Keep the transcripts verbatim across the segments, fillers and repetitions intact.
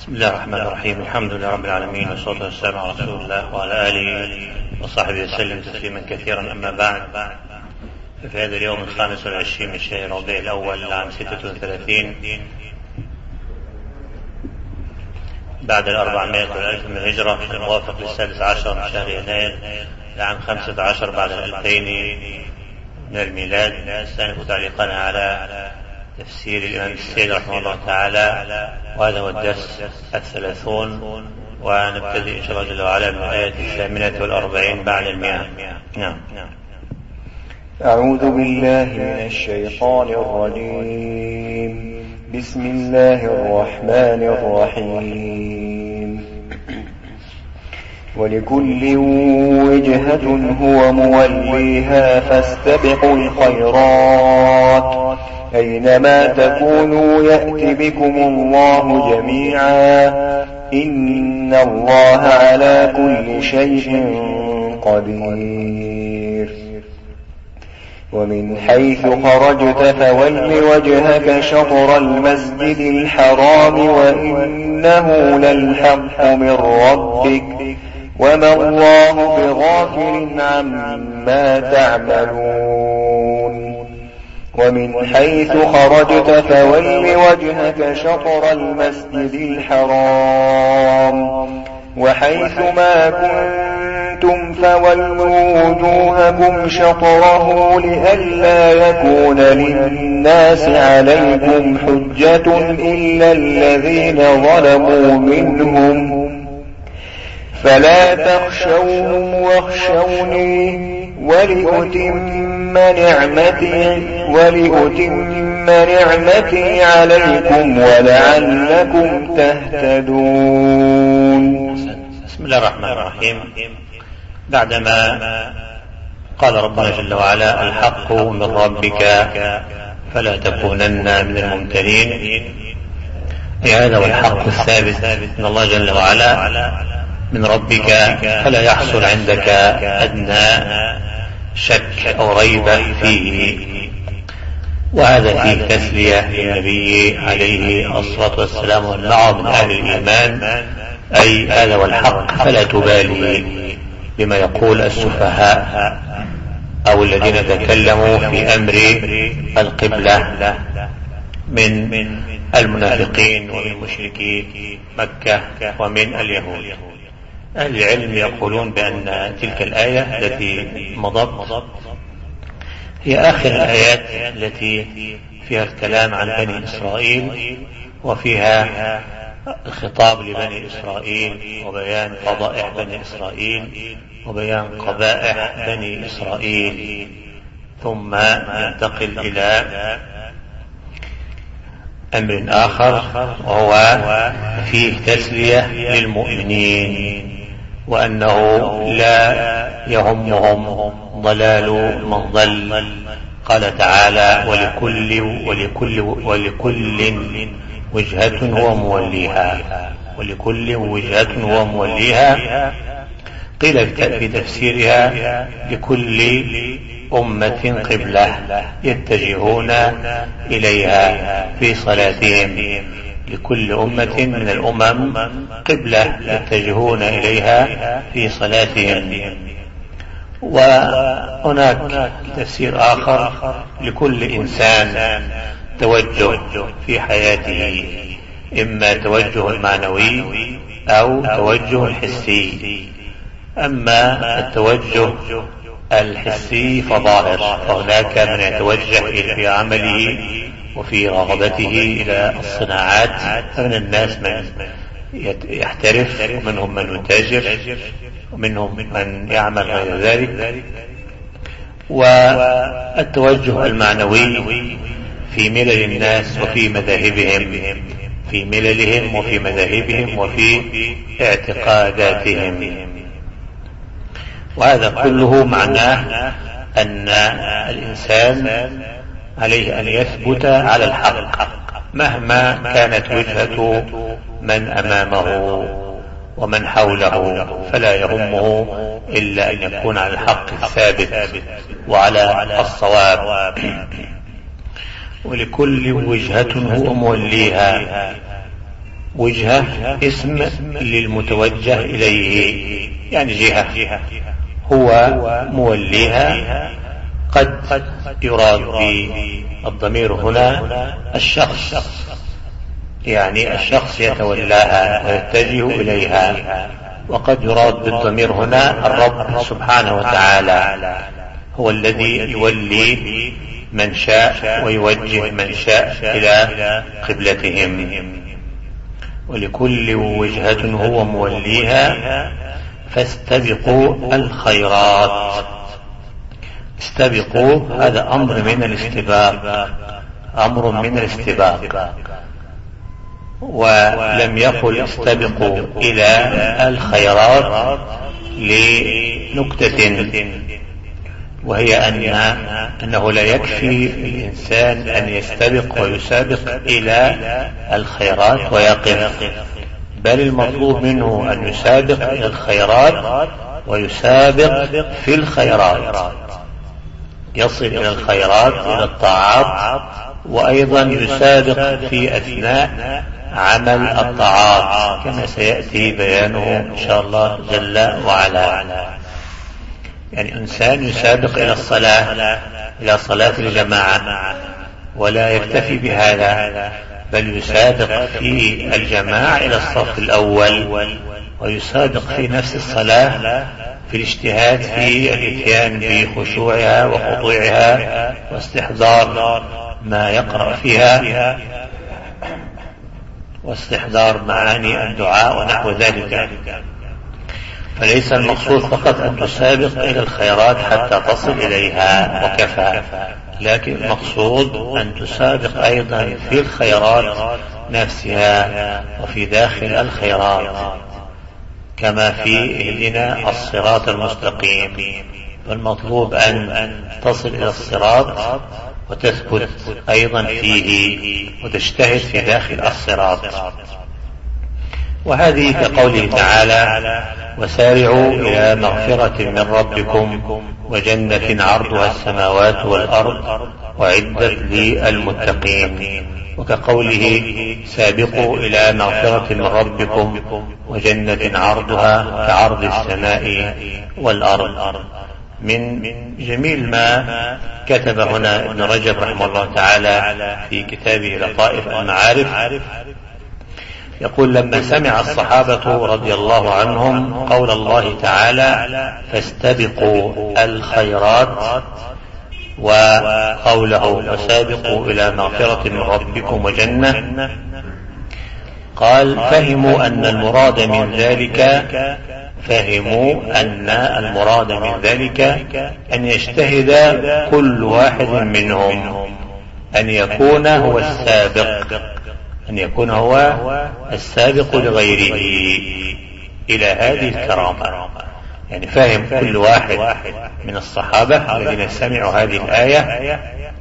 بسم الله الرحمن الرحيم. الحمد لله رب العالمين، والصلاة والسلام على رسول الله وعلى آله وصحبه وسلم تسليما كثيرا. أما بعد، في هذا اليوم الخامس والعشرين من شهر ربيع الأول عام ستة وثلاثين بعد الأربعمائة والألف من الهجرة، الموافق للسادس عشر من شهر يناير لعام خمسة عشر بعد الألفين من الميلاد. سنكون تعليقنا على تفسير الإمام السيد رحمه الله تعالى، وهذا هو الدرس الثلاثون، ونبتدئ إن شاء الله جل وعلا من الآية الثامنة والأربعين بعد المئة. نعم. أعوذ بالله من الشيطان الرجيم. بسم الله الرحمن الرحيم. ولكل وجهة هو موليها فاستبقوا الخيرات أينما تكونوا يأت بكم الله جميعا إن الله على كل شيء قدير. ومن حيث خرجت فول وجهك شطر المسجد الحرام وإنه للحق من ربك وما الله بغافل عما تعملون. ومن حيث خرجت فول وجهك شطر المسجد الحرام وحيث ما كنتم فولوا وجوهكم شطره لئلا يكون للناس عليكم حجة إلا الذين ظلموا منهم فلا تخشوهم واخشوني ولأتم نعمتي ولأتم نعمتي عليكم ولعلكم تهتدون. بسم الله الرحمن الرحيم. بعدما قال ربنا جل وعلا الحق من ربك فلا تكونن من الممترين، أي هذا هو الحق الثابت من الله جل وعلا من ربك، فلا يحصل عندك أدنى شك أو ريب فيه. وهذا فيه تسلية للنبي عليه الصلاة والسلام والمعه من أهل الإيمان، أي هذا هو الحق، فلا تبالي بما يقول السفهاء أو الذين تكلموا في أمر القبلة من المنافقين ومن مشركي مكة ومن اليهود. أهل العلم يقولون بأن تلك الآية التي مضت هي آخر الآيات التي فيها الكلام عن بني إسرائيل، وفيها الخطاب لبني إسرائيل وبيان فضائح بني إسرائيل وبيان قبائح بني إسرائيل، ثم ينتقل إلى أمر آخر وهو فيه تسلية للمؤمنين، وأنه لا يهمهم ضلال من ضل. قال تعالى ولكل ولكل ولكل وجهة هو موليها، ولكل وجهة هو موليها. قيل في تفسيرها لكل أمة قبلة يتجهون إليها في صلاتهم، لكل أمة من الأمم قبلة يتجهون إليها في صلاتهم. وهناك تفسير آخر لكل إنسان توجه في حياته، إما توجه المعنوي أو توجه حسي. أما التوجه الحسي فظاهر، فهناك من يتوجه في عمله وفي رغبته إلى الصناعات، فمن الناس من يحترف ومنهم من يتاجر ومنهم من يعمل غير ذلك. والتوجه المعنوي في ملل الناس وفي مذاهبهم، في مللهم وفي مذاهبهم وفي اعتقاداتهم. وهذا كله معناه أن الإنسان عليه أن يثبت على الحق مهما كانت وجهة من أمامه ومن حوله، فلا يهمه إلا أن يكون على الحق الثابت وعلى الصواب. ولكل وجهة هو موليها، وجهة اسم للمتوجه إليه، يعني جهة هو موليها. قد يراد بالضمير هنا الشخص، يعني الشخص يتولاها ويتجه إليها. وقد يراد بالضمير هنا الرب سبحانه وتعالى، هو الذي يولي من شاء ويوجه من شاء إلى قبلتهم. ولكل وجهة هو موليها فاستبقوا الخيرات. استبقوا هذا أمر من الاستباق، أمر من الاستباق، ولم يقل استبقوا إلى الخيرات لنكتة، وهي أن أنه لا يكفي الإنسان أن يستبق ويسابق إلى الخيرات ويقف، بل المطلوب منه أن يسابق إلى الخيرات ويسابق في الخيرات، يصل إلى الخيرات إلى الطاعات، وأيضا يسابق في أثناء عمل الطاعات كما سيأتي بيانه إن شاء الله جل وعلا. يعني إنسان يسابق إلى الصلاة، إلى صلاة الجماعة، ولا يكتفي بهذا بل يسابق في الجماعة إلى الصف الأول، ويسابق في نفس الصلاة في الاجتهاد في الاتيان بخشوعها وخضوعها واستحضار ما يقرأ فيها واستحضار معاني الدعاء ونحو ذلك. فليس المقصود فقط أن تسابق إلى الخيرات حتى تصل إليها وكفى، لكن المقصود أن تسابق أيضا في الخيرات نفسها وفي داخل الخيرات، كما في اهدنا الصراط المستقيم. فالمطلوب أن تصل إلى الصراط وتثبت أيضا فيه وتجتهد في داخل الصراط. وهذه كقوله تعالى: وسارعوا إلى مغفرة من ربكم وجنة عرضها السماوات والأرض وعدت للمتقين. وكقوله: سابقوا إلى مغفرة من ربكم وجنة عرضها كعرض السماء والأرض. من جميل ما كتب هنا ابن رجب رحمه الله تعالى في كتابه لطائف المعارف، يقول: لما سمع الصحابة رضي الله عنهم قول الله تعالى: فاستبقوا الخيرات، وقوله: وسابقوا إلى مغفرة من ربكم وجنة، قال: فهموا أن المراد من ذلك فهموا أن المراد من ذلك أن يجتهد كل واحد منهم أن يكون هو السابق، أن يكون هو السابق لغيره إلى هذه الكرامة. يعني فهم كل واحد من الصحابة الذين سمعوا هذه الآية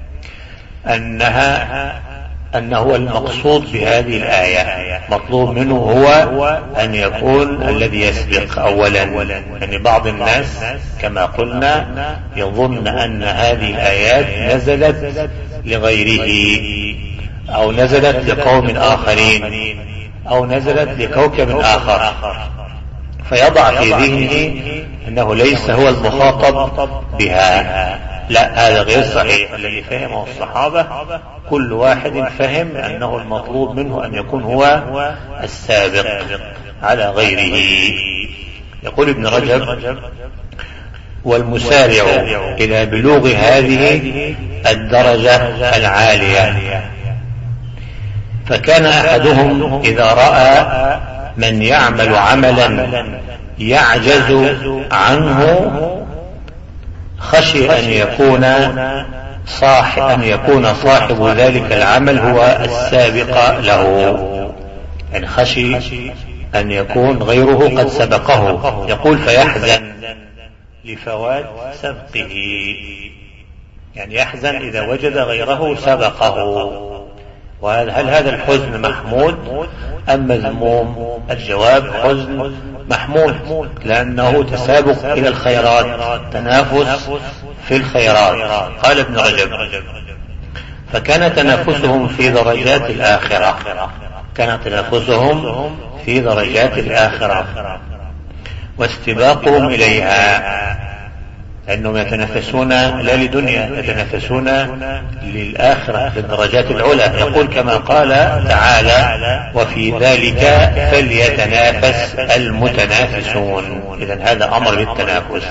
أنها أنه المقصود بهذه الآية مطلوب منه هو أن يكون الذي يسبق أولا. يعني بعض الناس كما قلنا يظن أن هذه الآيات نزلت لغيره أو نزلت لقوم آخرين أو نزلت لكوكب آخر، فيضع في ذهنه أنه ليس هو المخاطب بها. لا، هذا غير صحيح. الذي فهمه الصحابة كل واحد فهم أنه المطلوب منه أن يكون هو السابق على غيره. يقول ابن رجب: والمسارع إلى بلوغ هذه الدرجة العالية، فكان أحدهم إذا رأى من يعمل عملا يعجز عنه خشي أن يكون صاحب أن يكون صاحب ذلك العمل هو السابق له. يعني خشي أن يكون غيره قد سبقه. يقول: فيحزن لفوات سبقه، يعني يحزن إذا وجد غيره سبقه. وهل هذا الحزن محمود أم مذموم؟ الجواب: حزن محمود، لأنه تسابق إلى الخيرات، تنافس في الخيرات. قال ابن رجب: فكان تنافسهم في درجات الآخرة. كان تنافسهم في درجات الآخرة واستباقهم إليها، لأنهم يتنافسون لا لدنيا، يتنافسون للآخرة في الدرجات العلى. يقول كما قال تعالى: وفي ذلك فليتنافس المتنافسون. إذن هذا أمر بالتنافس.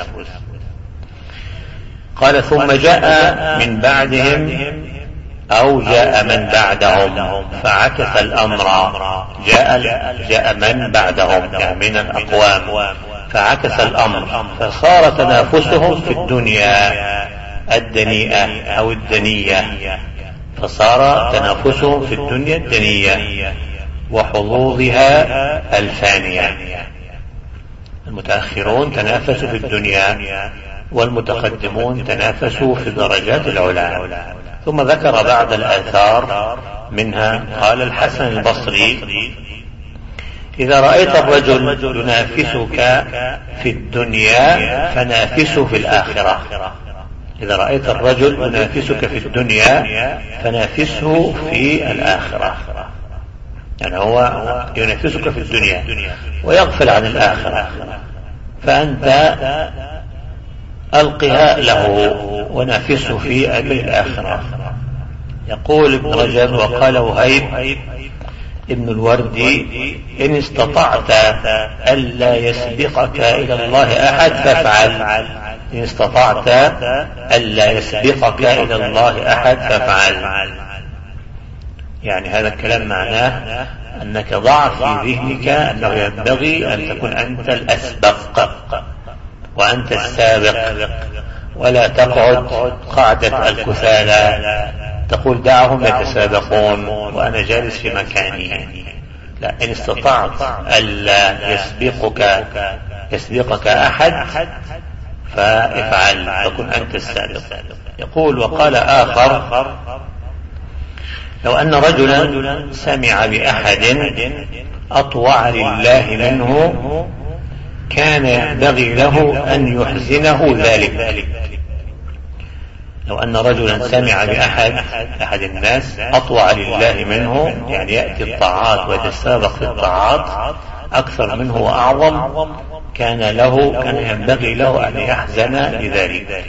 قال: ثم جاء من بعدهم أو جاء من بعدهم، فعكس الأمر. جاء, جاء من بعدهم يعني من الأقوام، فعكس الأمر، فصار تنافسهم في الدنيا الدنيئة أو الدنية، فصار تنافسهم في الدنيا الدنية وحظوظها الفانية. المتأخرون تنافسوا في الدنيا، والمتقدمون تنافسوا في الدرجات العلى. ثم ذكر بعض الآثار منها قال الحسن البصري: إذا رأيت الرجل ينافسك في الدنيا فنافسه في الآخرة. إذا رأيت الرجل ينافسك في الدنيا فنافسه في الآخرة، يعني هو ينافسك في الدنيا ويغفل عن الآخرة، فأنت ألقها له ونافسه في الآخرة. يقول ابن رجب وقال وهيب ابن الوردي: إن استطعت ألا يسبقك إلى الله أحد فافعل. إن استطعت ألا يسبقك إلى الله أحد فافعل. يعني هذا الكلام معناه أنك ضع في ذهنك أنه ينبغي أن تكون أنت الأسبق وأنت السابق، ولا تقعد قاعدة الكسالى تقول دعهم يتسابقون وأنا جالس في مكاني. لا، إن استطعت ألا يسبقك يسبقك أحد فافعل، فكن أنت السابق. يقول وقال آخر: لو أن رجلا سمع بأحد أطوع لله منه كان ينبغي له أن يحزنه ذلك. لو أن رجلا سمع بأحد أحد الناس أطوع لله منه، يعني يأتي الطاعات ويتسابق في الطاعات أكثر منه وأعظم، كان له كان ينبغي له أن يحزن لذلك.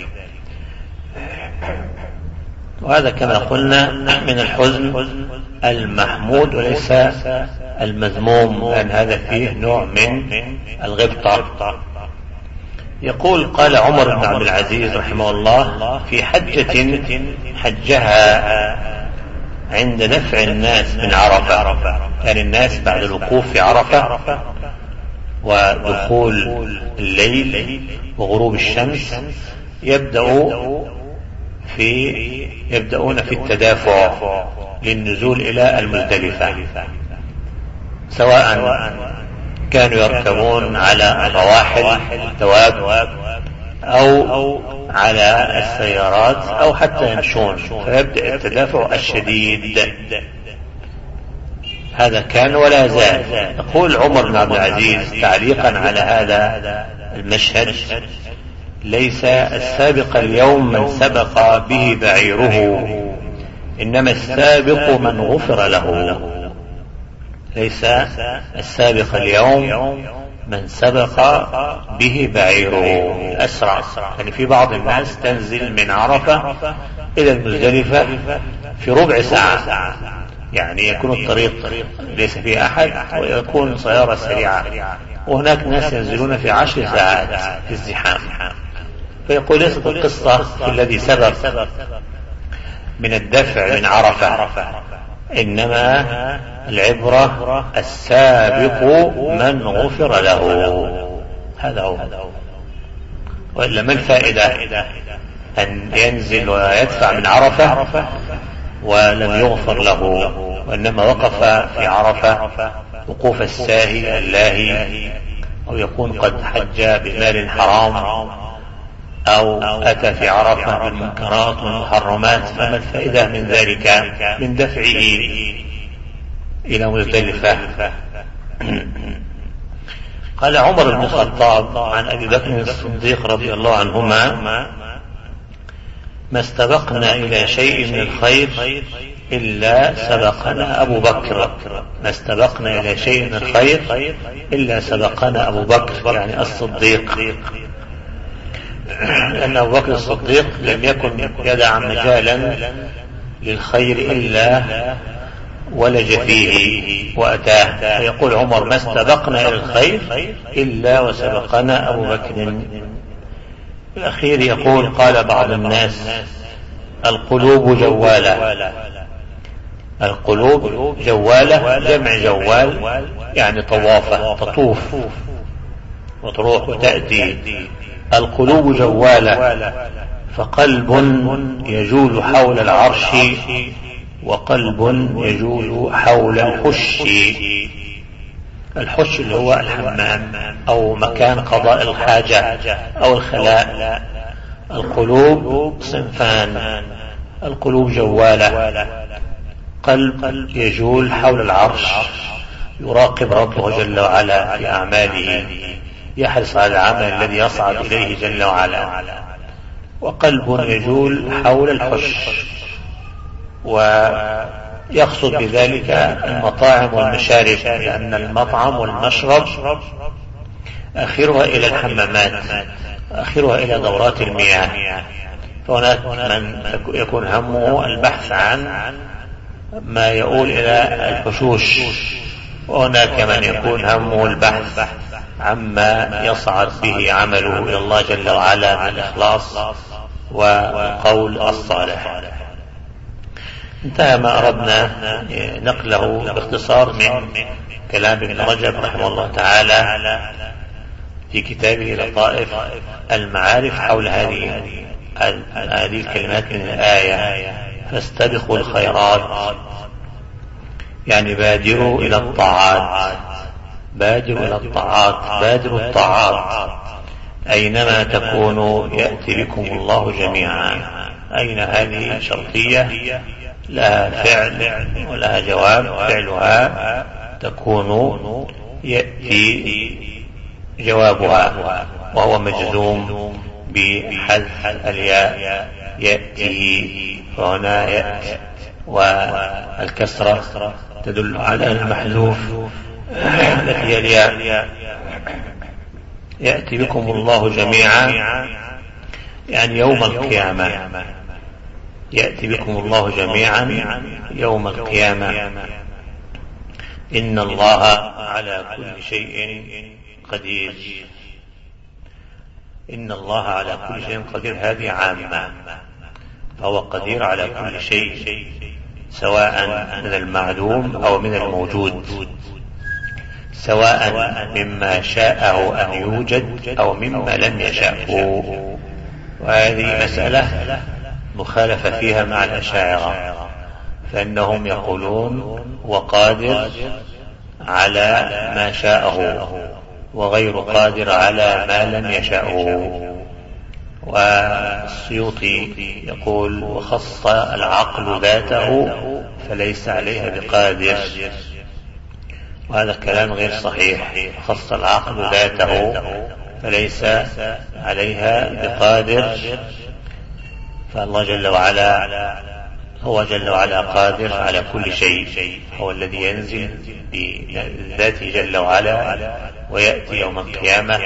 وهذا كما قلنا من الحزن المحمود وليس المذموم، لأن هذا فيه نوع من الغبطة. يقول قال عمر بن عبد العزيز رحمه الله: في حجة حجها عند دفع الناس من عرفة، يعني الناس بعد الوقوف في عرفة ودخول الليل وغروب الشمس يبدأوا في يبدأون في التدافع للنزول إلى المزدلفة، سواء كانوا يركبون على الرواحل الدواب أو على السيارات أو حتى يمشون، فيبدأ التدافع الشديد. هذا كان ولا زال. يقول عمر بن عبد العزيز تعليقا على هذا المشهد: ليس السابق اليوم من سبق به بعيره، إنما السابق من غفر له. ليس السابق اليوم من سبق به بعيره أسرع. يعني في بعض الناس تنزل من عرفة إلى المزدلفة في ربع ساعة، يعني يكون الطريق ليس فيه أحد ويكون سيارة سريعة، وهناك ناس ينزلون في عشر ساعات في الزحام. فيقول ليست القصة في الذي سبق من الدفع من عرفة، إنما العبرة السابق من غفر له. هذا هو. وإلا ما الفائدة أن ينزل ويدفع من عرفة ولم يغفر له، وإنما وقف في عرفة وقوف الساهي اللاهي، أو يكون قد حج بمال حرام، أو أتى في عرفة بالمنكرات والمحرمات، فما الفائدة من ذلك من دفعه إلى مزدلفة؟ قال عمر بن الخطاب عن أبي بكر الصديق رضي الله عنهما: ما استبقنا إلى شيء من الخير إلا سبقنا أبو بكر، ما استبقنا إلى شيء من الخير إلا سبقنا أبو بكر يعني الصديق، لأن أبو بكر الصديق لم يكن يدع مجالا للخير إلا ولج فيه وأتاه. فيقول عمر ما استبقنا إلى الخير إلا وسبقنا أبو بكر. الأخير يقول قال بعض الناس القلوب جوالة، القلوب جوالة جمع جوال يعني طوافة تطوف وتروح وتأتي. القلوب جوالة، فقلب يجول حول العرش وقلب يجول حول الحش. الحش اللي هو الحمام أو مكان قضاء الحاجة أو الخلاء. القلوب صنفان، القلوب جوالة، قلب يجول حول العرش يراقب ربه جل وعلا في أعماله، يحرص على العمل الذي يصعد إليه جل وعلا. وقلب يجول حول الحش، ويقصد بذلك المطاعم والمشارب، لأن المطعم والمشرب آخرها إلى الحمامات، آخرها إلى دورات المياه. فهناك من يكون همه البحث عن ما يؤول إلى الحشوش، وهناك من يكون همه البحث عما يصعد به عمله إلى الله جل وعلا من الإخلاص والقول الصالح. انتهى ما أردنا نقله باختصار من كلام ابن رجب رحمه الله تعالى في كتابه لطائف المعارف حول هذه هذه الكلمات من الآية: فاستبقوا الخيرات، يعني بادروا إلى الطاعات، بادروا إلى الطاعات، بادروا الطاعات، أينما تكونوا يأتي بكم الله جميعا. أين هذه شرطية لها فعل ولها جواب، فعلها تكون يأتي جوابها وهو مجزوم بحذف الياء يأتي، فهنا يأتي، والكسرة تدل على المحذوف التي هي الياء. يأتي بكم الله جميعا يعني يوم القيامة، يأتي بكم الله جميعا يوم القيامة. إن الله على كل شيء قدير. إن الله على كل شيء قدير هذه عامة، فهو قدير على كل شيء سواء من المعلوم أو من الموجود، سواء مما شاءه أن يوجد أو مما لم يشاءه. وهذه مسألة مخالفة فيها مع الأشاعرة، فإنهم يقولون وقادر على ما شاءه وغير قادر على ما لم يشاءه. والسيوطي يقول وخص العقل ذاته فليس عليها بقادر، وهذا الكلام غير صحيح. خص العقل ذاته فليس عليها بقادر، فالله جل وعلا هو جل وعلا قادر على كل شيء، هو الذي ينزل بذاته جل وعلا ويأتي يوم القيامة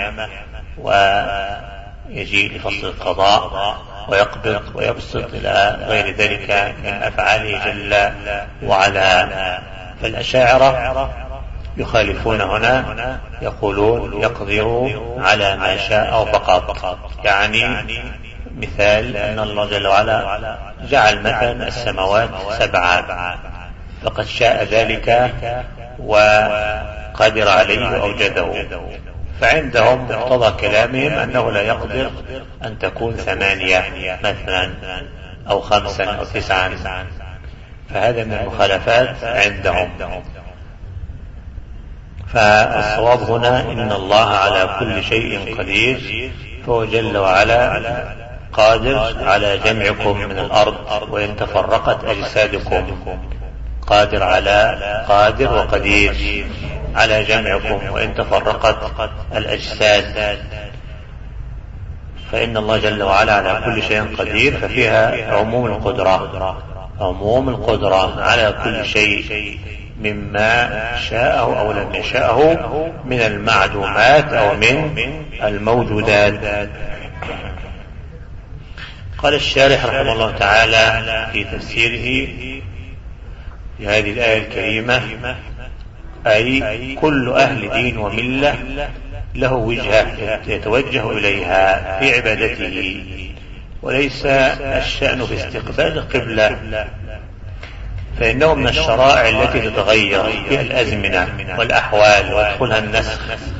ويجيء لفصل القضاء ويقبض ويبسط إلى غير ذلك من أفعاله جل وعلا. فالأشاعرة يخالفون هنا، يقولون يقدر على ما شاء فقط. يعني مثال أن الله جل وعلا جعل مثلا السماوات سبعة، فقد شاء ذلك وقدر عليه وأوجده، فعندهم مقتضى كلامهم أنه لا يقدر أن تكون ثمانية مثلا أو خمسا أو تسعا، فهذا من المخالفات عندهم. فالصواب هنا إن الله على كل شيء قدير، فهو جل وعلا قادر على جمعكم من الأرض وإن تفرقت أجسادكم، قادر على قادر وقدير على جمعكم وإن تفرقت الأجساد. فإن الله جل وعلا على كل شيء قدير، ففيها عموم القدرة عموم القدرة على كل شيء مما شاءه أو لم يشاءه من المعدومات أو من الموجودات. قال الشارح رحمه الله تعالى في تفسيره لهذه الآية الكريمة: أي كل أهل دين وملة له وجهة يتوجه إليها في عبادته، وليس الشأن في استقبال القبلة، فإنه من الشرائع التي تتغير فيها الأزمنة والأحوال ويدخلها النسخ،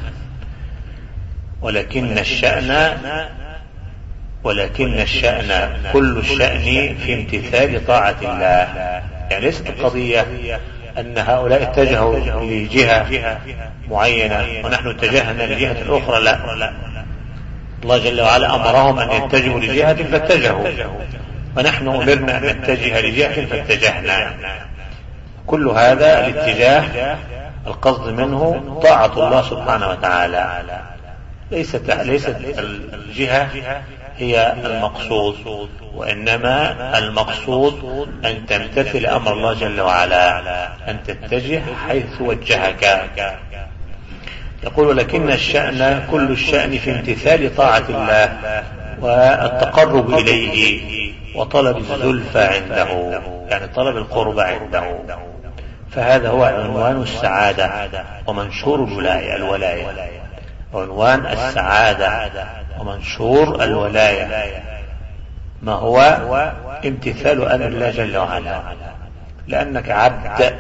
ولكن الشأن ولكن الشأن كل الشأن في امتثال طاعة الله. يعني ليست القضية أن هؤلاء اتجهوا لجهة معينة ونحن اتجهنا لجهة الأخرى، لا، الله جل وعلا أمرهم أن يتجهوا لجهة فاتجهوا، ونحن أمرنا أن نتجه لجهة فاتجهنا. كل هذا الاتجاه القصد منه طاعة الله سبحانه وتعالى، ليست ليست الجهة هي المقصود، وإنما المقصود أن تمتثل أمر الله جل وعلا، أن تتجه حيث وجهك. يقول: ولكن الشأن كل الشأن في امتثال طاعة الله والتقرب إليه وطلب الزلفى عنده، يعني طلب القرب عنده، فهذا هو عنوان السعادة ومنشور الولاية الولاية عنوان السعادة ومنشور الولاية ما هو امتثال أمر الله جل وعلا، لأنك عبد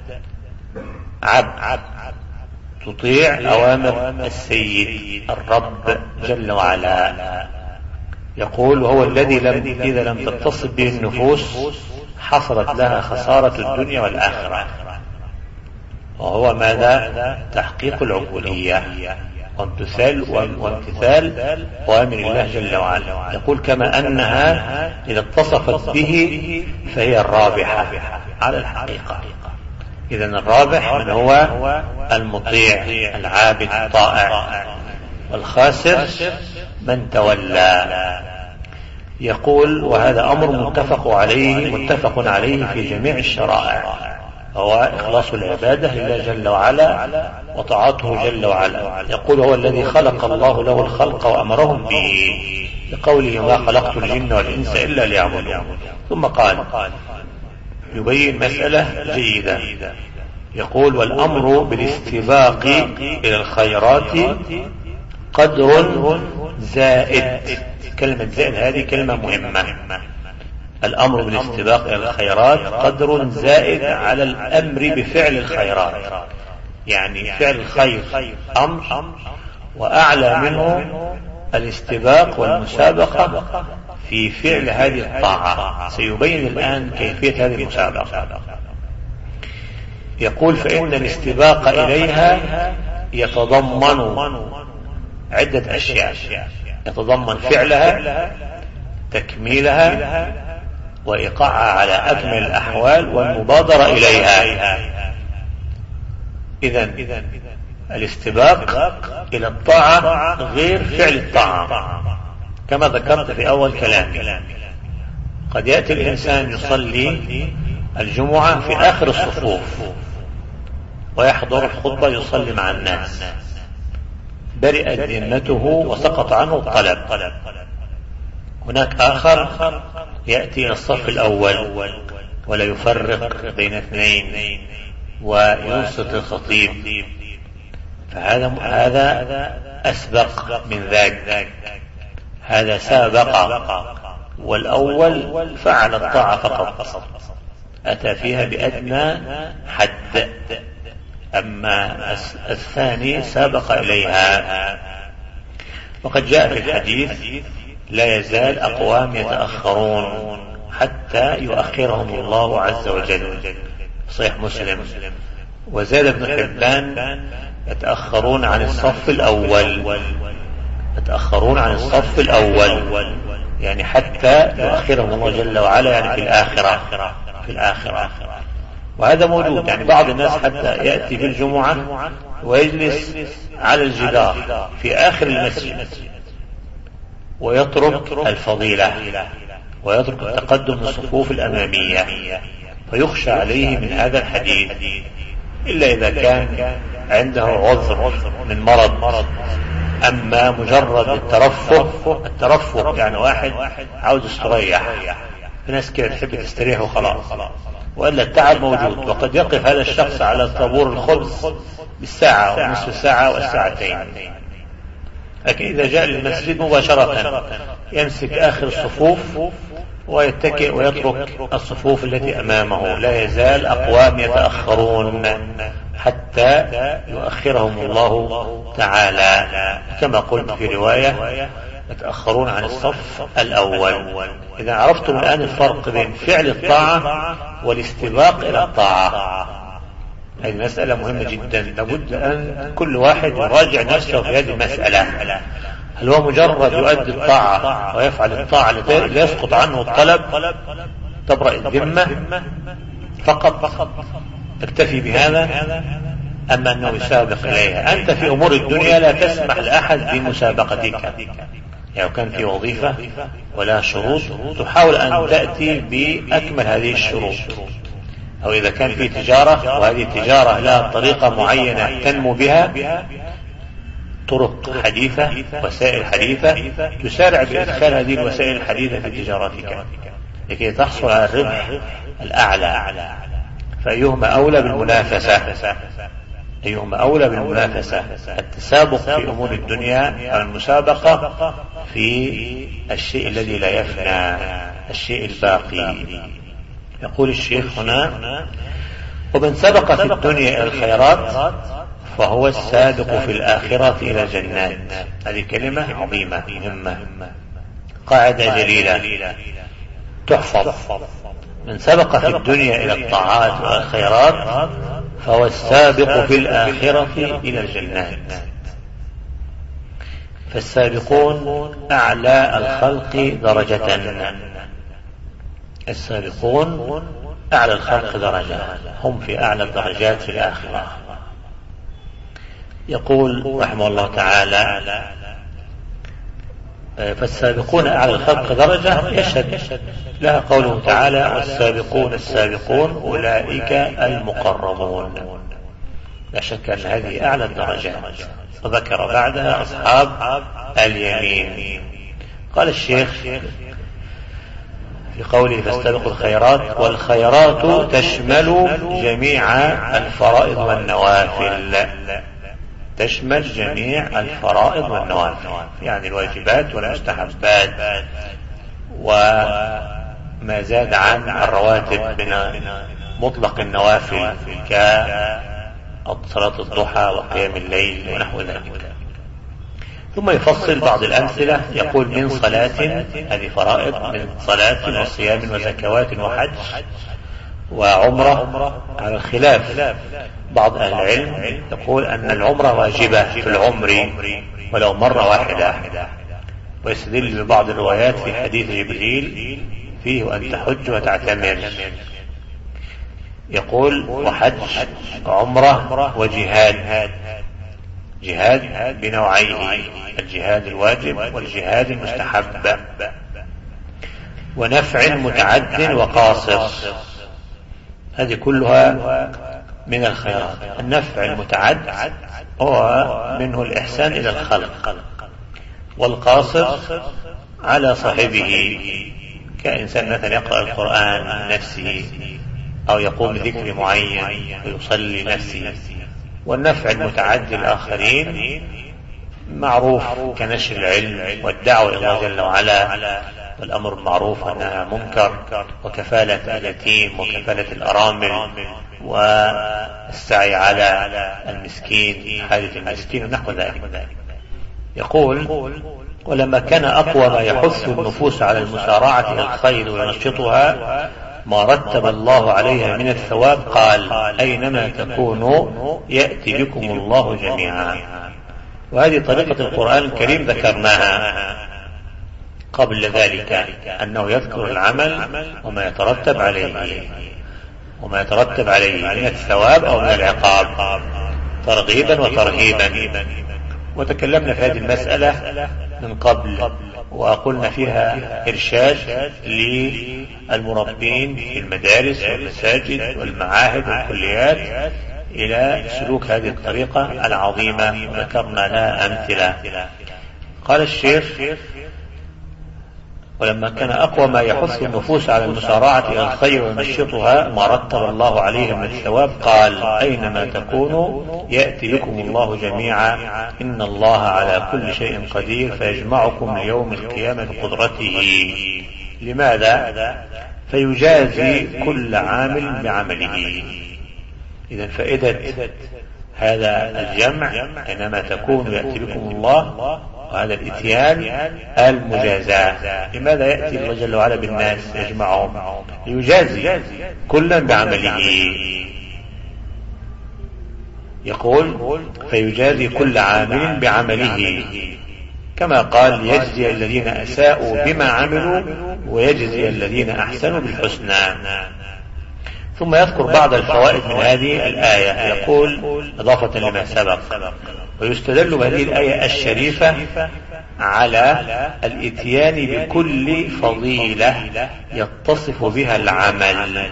عبد تطيع أوامر السيد الرب جل وعلا. يقول: وهو الذي لم إذا لم تتصف به النفوس حصلت لها خسارة الدنيا والآخرة، وهو ماذا؟ تحقيق العبودية وامتثال وامتثال أوامر الله جل وعلا. يقول: كما أنها إذا اتصفت به فهي الرابحة على الحقيقة. إذن الرابح من هو المطيع العابد الطائع، والخاسر من تولى. يقول: وهذا أمر متفق عليه متفق عليه في جميع الشرائع، هو إخلاص العبادة لله جل وعلا وطاعته جل وعلا. يقول: هو الذي خلق الله له الخلق وأمرهم به، لقوله: ما خلقت الجن والإنس إلا ليعبدون. ثم قال يبين مسألة جيدة، يقول: والأمر بالاستباق إلى الخيرات قدر زائد. كلمة زائد هذه كلمة مهمة. الأمر بالاستباق إلى الخيرات قدر زائد على الأمر بفعل الخيرات، يعني فعل الخير أمر، وأعلى منه الاستباق والمسابقة في فعل هذه الطاعة. سيبين الآن كيفية هذه المسابقة. يقول: فإن الاستباق إليها يتضمن عدة أشياء، يتضمن فعلها، تكميلها، وإيقاعها على أكمل الأحوال، والمبادرة إليها. إذن الاستباق إلى الطاعة غير فعل الطاعة، كما ذكرت في أول كلامي. قد يأتي الإنسان يصلي الجمعة في آخر الصفوف ويحضر الخطبة يصلي مع الناس، برئت ذمته وسقط عنه الطلب. هناك آخر يأتي إلى الصف الأول ولا يفرق بين اثنين وينصت الخطيب، فهذا هذا أسبق من ذاك، هذا سابق. والأول فعل الطاعة فقط، أتى فيها بأدنى حد، أما الثاني سابق إليها. وقد جاء في الحديث: لا يزال أقوام يتأخرون حتى يؤخرهم الله عز وجل، صحيح مسلم. وزاد ابن حبان: يتأخرون عن الصف الأول، يتأخرون عن الصف الأول، يعني حتى يؤخرهم الله جل وعلا، يعني في الآخرة في الآخرة. وهذا موجود، يعني بعض الناس حتى يأتي في الجمعة ويجلس على الجدار في آخر المسجد ويترك الفضيلة، ويترك التقدم بالصفوف الأمامية، فيخشى عليه من هذا الحديث إلا إذا كان عنده عذر من مرض. أما مجرد الترفه الترفه يعني واحد عاوز يستريح، في ناس كده تحب تستريح وخلاص، وإلا التعب موجود، وقد يقف هذا الشخص على طابور الخبز بالساعة ونصف الساعة والساعتين. لكن إذا جاء للمسجد مباشرة يمسك آخر الصفوف ويتكئ ويترك الصفوف التي أمامه، لا يزال أقوام يتأخرون حتى يؤخرهم الله تعالى، كما قلت في رواية يتأخرون عن الصف الأول. إذا عرفتم الآن الفرق بين فعل الطاعة والاستباق إلى الطاعة، هذه مسألة مهمة جدا، لابد أن كل واحد يراجع نفسه في هذه المسألة. هل هو مجرد يؤدي الطاعة ويفعل الطاعة ليسقط عنه الطلب، تبرأ الذمة فقط تكتفي بهذا، أما أنه يسابق إليها؟ أنت في أمور الدنيا لا تسمح لأحد بمسابقتك، يعني كان في وظيفة ولا شروط تحاول أن تأتي بأكمل هذه الشروط، أو إذا كان في تجارة وهذه التجارة لها طريقة معينة تنمو بها، طرق حديثة وسائل حديثة تسارع بإدخال هذه الوسائل الحديثة في تجارتك لكي تحصل على الربح الأعلى. فأيهما أولى بالمنافسة؟ أيهما أولى بالمنافسة؟ التسابق في أمور الدنيا أو المسابقة في الشيء الذي لا يفنى، الشيء الباقي. يقول الشيخ هنا: ومن سبق في الدنيا إلى الخيرات فهو السابق في الآخرة إلى الجنات. هذه كلمة عظيمة مهمة، قاعدة جليلة تحفظ. من سبق في الدنيا إلى الطاعات والخيرات فهو السابق في الآخرة إلى الجنات. فالسابقون أعلى الخلق درجة، السابقون أعلى الخلق درجة، هم في أعلى الدرجات في الآخرة. يقول رحمه الله تعالى: فالسابقون أعلى الخلق درجة، يشهد لها قوله تعالى: والسابقون السابقون أولئك المقربون. لا شك أن هذه أعلى الدرجات، وذكر بعدها أصحاب اليمين. قال الشيخ في قوله: فاستبقوا الخيرات، والخيرات تشمل جميع الفرائض والنوافل، تشمل جميع الفرائض والنوافل، يعني الواجبات والمستحبات وما زاد عن الرواتب من مطلق النوافل كصلاة الضحى وقيام الليل ونحو ذلك. ثم يفصل بعض الأمثلة، يقول: من صلاة، هذه فرائض، من صلاة وصيام وزكوات وحج وعمرة، على الخلاف. بعض أهل العلم يقول أن العمرة واجبة في العمر ولو مرة واحدة، ويستدل ببعض الروايات في حديث جبريل فيه أن تحج وتعتمر. يقول: وحج عمرة وجهاد، جهاد بنوعيه، الجهاد الواجب والجهاد المستحب، ونفع متعد وقاصر، هذه كلها من الخيرات. النفع المتعد هو منه الإحسان إلى الخلق، والقاصر على صاحبه، كإنسان مثلا يقرأ القرآن لنفسه أو يقوم بذكر معين ويصلي نفسه. والنفع المتعد الآخرين معروف كنشر العلم والدعوة إلى الله جل وعلا، والأمر معروف أنها منكر، وكفالة اليتيم وكفالة الأرامل، والسعي على المسكين، حاجة المسكين ونحو ذلك. يقول: ولما كان أقوى ما يحث النفوس على المسارعة إلى الخير وينشطها ما رتب الله عليها من الثواب، قال: أينما تكونوا يأتي بكم الله جميعا. وهذه طريقة القرآن الكريم ذكرناها قبل ذلك، أنه يذكر العمل وما يترتب عليه وما يترتب عليه من الثواب أو من العقاب، ترغيبا وترهيبا. وتكلمنا في هذه المسألة من قبل، وقلنا فيها إرشاد للمربين في المدارس والمساجد والمعاهد والكليات إلى سلوك هذه الطريقة العظيمة، وذكرنا لها أمثلة. قال الشيخ: ولما كان أقوى ما يحث النفوس على المسارعة إلى الخير وينشطها ما رتب الله عليه من الثواب، قال: أينما تكونوا يأتي بكم الله جميعا، إن الله على كل شيء قدير، فيجمعكم ليوم القيامة بقدرته. لماذا؟ فيجازي كل عامل بعمله. إذا فائدة هذا الجمع: أينما تكونوا يأتي بكم الله، وهذا الاتيان المجازاة. لماذا يأتي الله جل وعلا بالناس يجمعهم؟ ليجازي كلا بعمله. يقول: فيجازي كل عامل بعمله، كما قال: ليجزي الذين أساءوا بما عملوا ويجزي الذين أحسنوا بالحسنى. ثم يذكر بعض الفوائد من هذه الآية، يقول إضافة لما سبق: ويستدل بهذه الآية الشريفة على الاتيان بكل فضيلة يتصف بها العمل.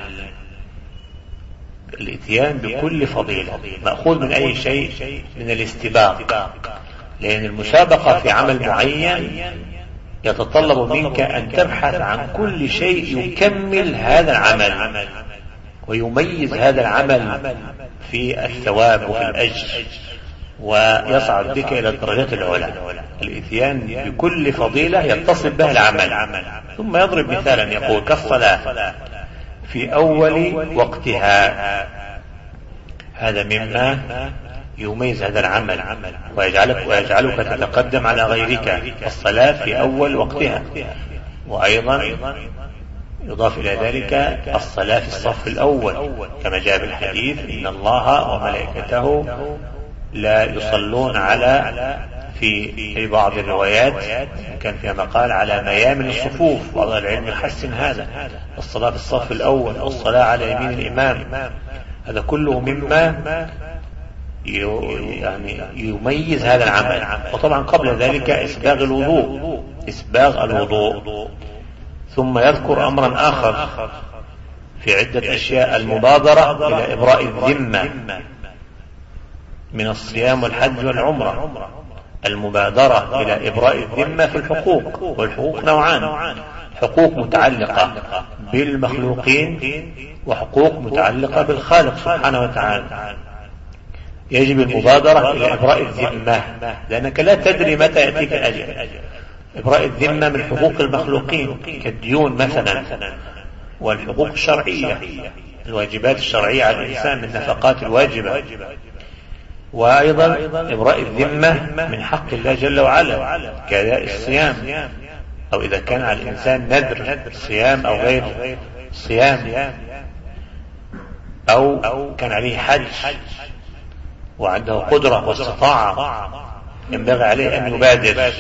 الاتيان بكل فضيلة مأخوذ من أي شيء؟ من الاستباق، لأن المسابقة في عمل معين يتطلب منك أن تبحث عن كل شيء يكمل هذا العمل ويميز هذا العمل في الثواب وفي الأجر، ويصعد بك إلى الدرجات العلى. الإتيان بكل فضيلة يتصل بها العمل. ثم يضرب مثالا يقول: كالصلاة في أول وقتها، هذا مما يميز هذا العمل ويجعلك, ويجعلك تتقدم على غيرك. الصلاة في أول وقتها. وأيضا يضاف إلى ذلك الصلاة في الصف الأول، كما جاء بالحديث: إن الله وملائكته لا يصلون على في بعض الروايات كان فيها مقال على ميامن الصفوف. بعض العلم يحسن هذا: الصلاة في الصف الأول، الصلاة على يمين الإمام. هذا كله مما يعني يميز هذا العمل. وطبعا قبل ذلك إسباغ الوضوء إسباغ الوضوء ثم يذكر أمرا آخر في عدة أشياء: المبادرة إلى إبراء الذمة من الصيام والحج والعمرة. المبادرة إلى إبراء الذمة في الحقوق، والحقوق نوعان: حقوق متعلقة بالمخلوقين وحقوق متعلقة بالخالق سبحانه وتعالى. يجب المبادرة إلى إبراء الذمة، لأنك لا تدري متى يأتيك الأجل. إبراء الذمة من حقوق المخلوقين كالديون مثلا، والحقوق الشرعية، الواجبات الشرعية على الإنسان من نفقات الواجبة. وأيضا إبراء الذمة من حق الله جل وعلا كأداء الصيام، أو إذا كان على الإنسان نذر صيام أو غير صيام، أو كان عليه حج وعنده قدرة واستطاعة ينبغي عليه أن يبادر.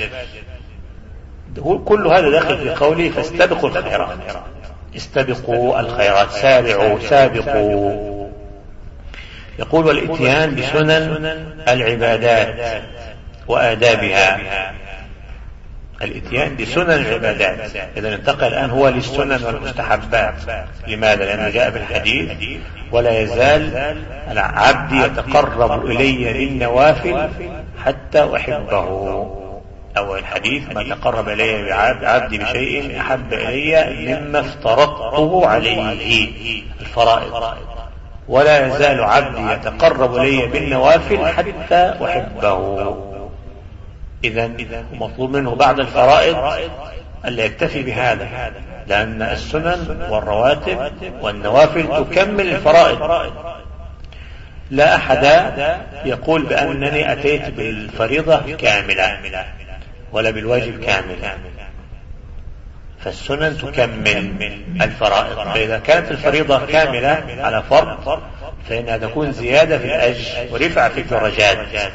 كل هذا داخل في قوله: فاستبقوا الخيرات. استبقوا الخيرات، سارعوا، سابقوا. يقول: والإتيان بسنن العبادات وآدابها. الإتيان بسنن العبادات، إذا انتقل الآن هو للسنن والمستحبات. لماذا؟ لأنه جاء بالحديث: ولا يزال العبد يتقرب إلي بالنوافل حتى أحبه. أول الحديث: ما تقرب إلي عبدي بشيء أحب إلي مما افترضته عليه، الفرائض. ولا يزال عبدي يتقرب إلي بالنوافل حتى أحبه. إذن مطلوب منه بعد الفرائض ألا يكتفي بهذا، لأن السنن والرواتب والنوافل تكمل الفرائض. لا أحد يقول بأنني أتيت بالفريضة كاملة ولا بالواجب كاملة، فالسنن تكمل الفرائض. فإذا كانت الفريضة كاملة على فرض فإنها تكون زيادة في الأجر ورفع في الدرجات،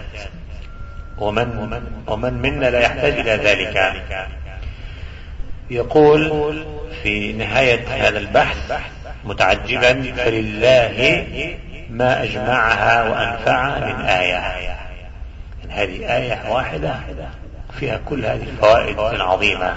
ومن, ومن منا لا يحتاج إلى ذلك. يقول في نهاية هذا البحث متعجبا: فلله ما أجمعها وأنفعها من آية. هذه آية واحدة فيها كل هذه الفوائد العظيمة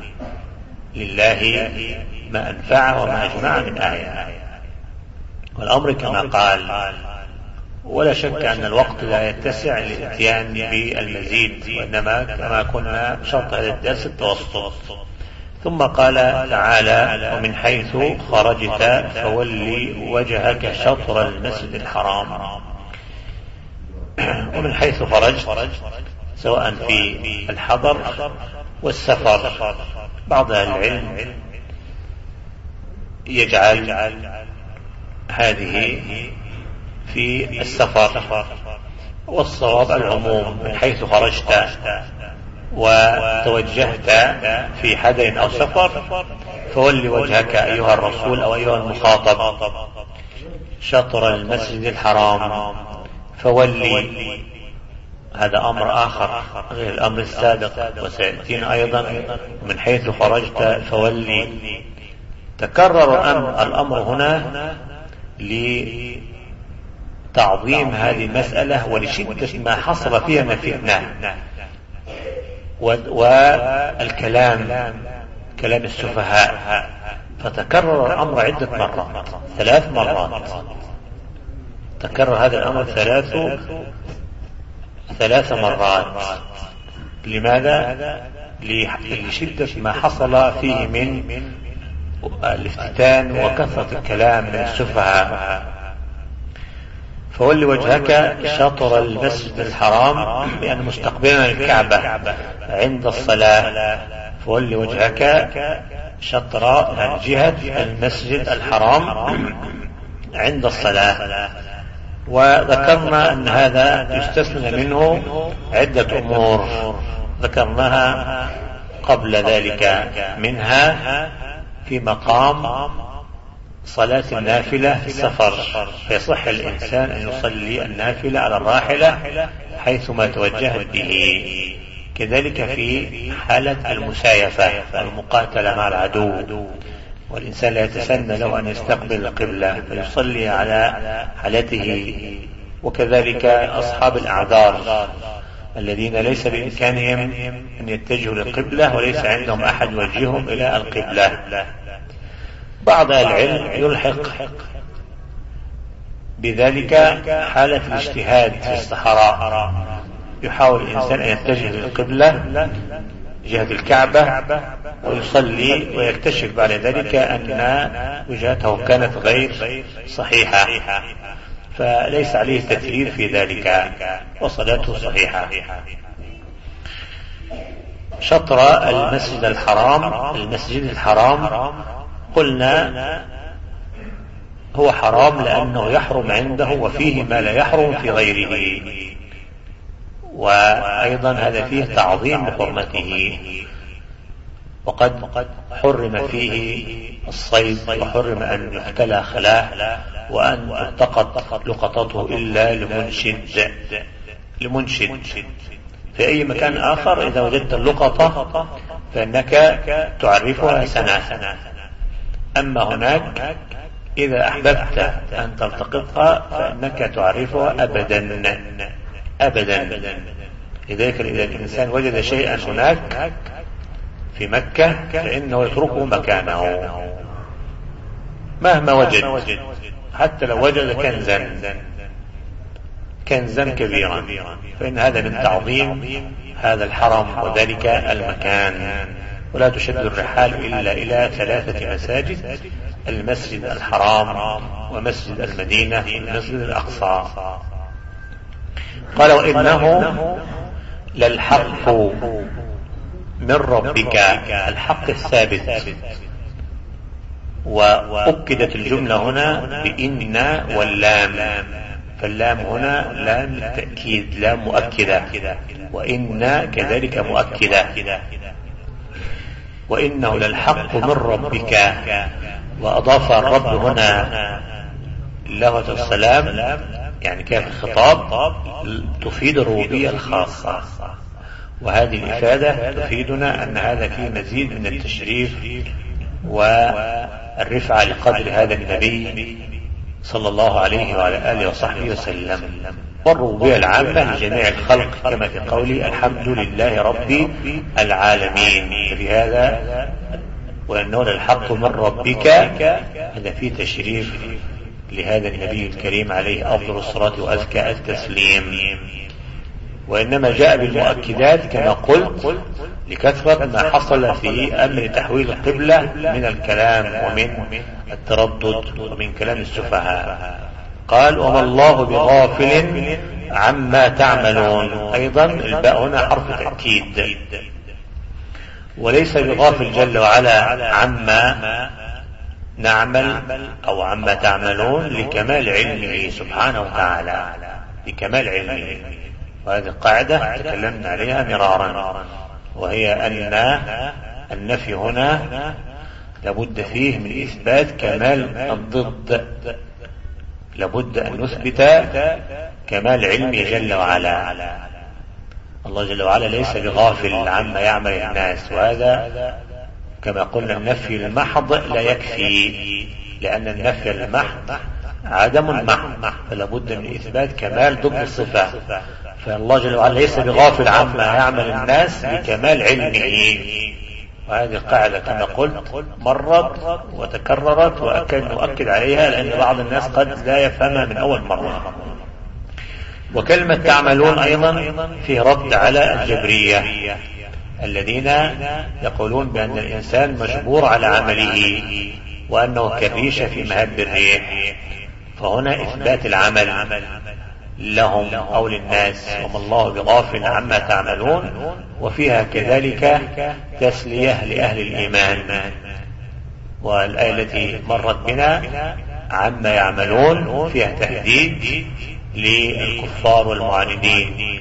لله ما أنفع وما أجمع من آية. والأمر كما قال، ولا شك أن الوقت لا يتسع للاتيان بالمزيد، وإنما كما كنا شرط هذا الدرس التوسط. ثم قال تعالى: ومن حيث خرجت فولي وجهك شطر المسجد الحرام. ومن حيث خرجت سواء في الحضر والسفر. بعض العلم يجعل هذه في السفر، والصواب العموم. من حيث خرجت وتوجهت في حدر أو سفر فولي وجهك أيها الرسول أو أيها المخاطب شطر المسجد الحرام. فولي هذا أمر آخر غير الأمر السابق، وسيأتينا أيضا من حيث خرجت فولي. تكرر الأمر هنا لتعظيم هذه المسألة ولشدة ما حصل فيها من فتنة، والكلام كلام السفهاء. فتكرر الأمر عدة مرات، ثلاث مرات تكرر هذا الأمر ثلاث ثلاث مرات. لماذا؟ لشدة ما حصل فيه من الافتتان وكثرة الكلام من السفهاء. فولي وجهك شطر المسجد الحرام، لأن مستقبلا الكعبة عند الصلاة. فولي وجهك شطر جهة المسجد الحرام عند الصلاة. وذكرنا أن هذا يستثنى منه عدة أمور ذكرناها قبل ذلك، منها في مقام صلاة النافلة في السفر، فيصح الإنسان أن يصلي النافلة على الراحلة حيثما توجهت به. كذلك في حالة المسايفة المقاتلة مع العدو، والإنسان لا يتسنى له أن يستقبل القبلة فيصلي على حالته. وكذلك أصحاب الأعذار الذين ليس بإمكانهم أن يتجهوا للقبلة وليس عندهم أحد يوجههم إلى القبلة. بعض العلم يلحق بذلك حالة الاجتهاد في الصحراء، يحاول الإنسان أن يتجه للقبلة جهة الكعبة ويصلي ويكتشف بعد ذلك أن وجهته كانت غير صحيحة، فليس عليه تكليف في ذلك وصلاته صحيحة. شطر المسجد الحرام. المسجد الحرام قلنا هو حرام لأنه يحرم عنده وفيه ما لا يحرم في غيره، وأيضا هذا فيه تعظيم لحرمته. وقد حرم فيه الصيد، وحرم أن يحتلى خلاه، وأن تلتقط لقطته إلا لمنشد لمنشد في أي مكان آخر. إذا وجدت اللقطة فإنك تعرفها سنة، أما هناك إذا أحببت أن تلتقطها فإنك تعرفها أبدا أبدا. لذلك إذا الإنسان وجد شيئا هناك في مكة فإنه يتركه مكانه مهما وجد، حتى لو وجد كنزا كنزا كبيرا، فإن هذا من تعظيم هذا الحرم وذلك المكان. ولا تشد الرحال إلا إلى ثلاثة مساجد: المسجد الحرام ومسجد المدينة والمسجد الأقصى. قال: وإنه للحق من ربك، الحق الثابت. وأكدت الجملة هنا بإن واللام، فاللام هنا لام التأكيد، لام مؤكدة، وإن كذلك مؤكدة. وإنه للحق من ربك. وأضاف الرب هنا اللغة السلام، يعني كانت الخطاب تفيد الربوبية الخاصة، وهذه الإفادة تفيدنا أن هذا فيه مزيد من التشريف والرفعة لقدر هذا النبي صلى الله عليه وعلى آله وصحبه وسلم. والربوبية العامة لجميع الخلق كما في قوله الحمد لله رب العالمين. في هذا وأنه الحق من ربك هذا فيه تشريف لهذا النبي الكريم عليه أفضل الصلاة وأزكى التسليم. وإنما جاء بالمؤكدات كما قلت لكثرة ما حصل في أمر تحويل القبلة من الكلام ومن التردد ومن كلام السفهاء. قال وما الله بغافل عما تعملون، أيضا الباء هنا حرف تأكيد، وليس بغافل جل وعلا عما نعمل أو عما تعملون لكمال علمه سبحانه وتعالى، لكمال علمه. وهذه القاعدة تكلمنا عليها مرارا، وهي أن النفي هنا لابد فيه من إثبات كمال الضد، لابد أن نثبت كمال علمه جل وعلا. الله جل وعلا ليس بغافل عما يعمل الناس، وهذا كما قلنا النفي المحض لا يكفي، لأن النفي المحض عدم محض، فلا بد من إثبات كمال ضد الصفة. فالله جل وعلا ليس بغافل عما يعمل الناس لكمال علمه. وهذه القاعدة كما قلت مرت وتكررت وأكد نؤكد عليها، لأن بعض الناس قد لا يفهمها من أول مرة. وكلمة تعملون أيضا فيه رد على الجبرية الذين يقولون بأن الإنسان مجبور على عمله وأنه كالريشة في مهب الريح، فهنا إثبات العمل لهم أو للناس وما الله بغافل عما تعملون، وفيها كذلك تسلية لأهل الإيمان. والآية التي مرت بنا عما يعملون فيها تهديد للكفار والمعاندين،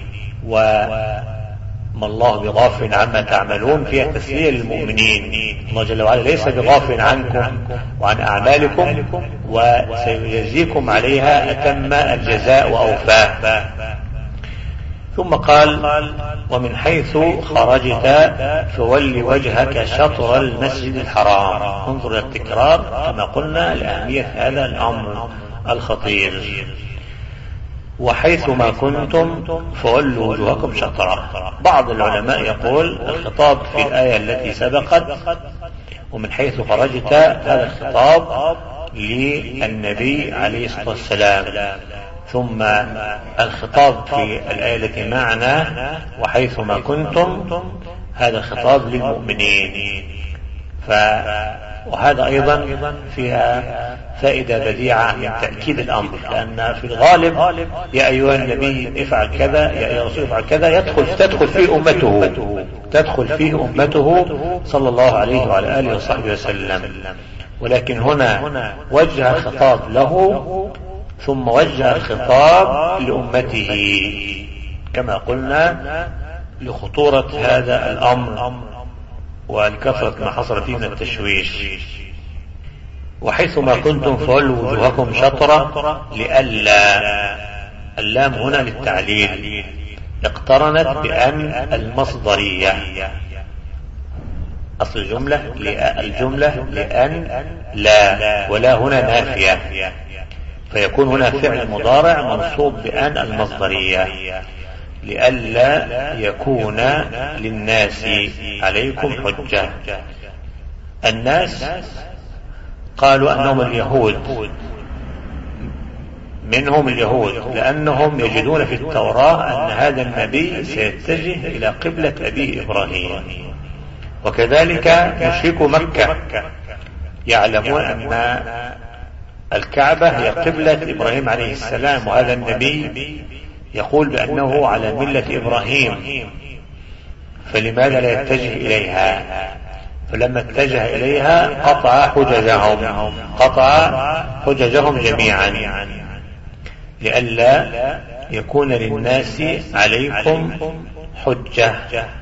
وما الله بغافل عما تعملون فيها تسلية للمؤمنين. الله جل وعلا ليس بغافل عنكم وعن أعمالكم وسيجزيكم عليها أتم الجزاء وأوفاه. ثم قال ومن حيث خرجت فول وجهك شطر المسجد الحرام. انظر إلى التكرار كما قلنا لأهمية هذا الأمر الخطير. وحيث ما كنتم فولوا وجوهكم شطره. بعض العلماء يقول الخطاب في الآية التي سبقت ومن حيث خرجت هذا الخطاب للنبي عليه الصلاة والسلام، ثم الخطاب في الآية التي معنا وحيث ما كنتم هذا الخطاب للمؤمنين. ف وهذا أيضا فيها فائدة بديعة من تأكيد الأمر، لأن في الغالب يا أيها النبي افعل كذا، يا أيها الرسول افعل كذا، يدخل تدخل فيه أمته تدخل فيه أمته صلى الله عليه وعلى آله وصحبه وسلم. ولكن هنا وجه الخطاب له ثم وجه الخطاب لأمته كما قلنا لخطورة هذا الأمر والكثرة ما حصل فيه من التشويش. وحيث ما كنتم فولوا وجوهكم شطرة لئلا، اللام هنا للتعليل اقترنت بأن المصدرية، أصل الجملة الجملة لأن لا، ولا هنا نافية، فيكون هنا فعل مضارع منصوب بأن المصدرية لئلا يكون للناس عليكم حجة. الناس قالوا أنهم اليهود، منهم اليهود لأنهم يجدون في التوراة أن هذا النبي سيتجه إلى قبلة أبيه إبراهيم، وكذلك مشركو مكة يعلمون أن الكعبة هي قبلة إبراهيم عليه السلام، وهذا النبي يقول بأنه على ملة إبراهيم، فلماذا لا يتجه إليها؟ فلما اتجه إليها قطع حججهم قطع حججهم جميعا لئلا يكون للناس عليكم حجة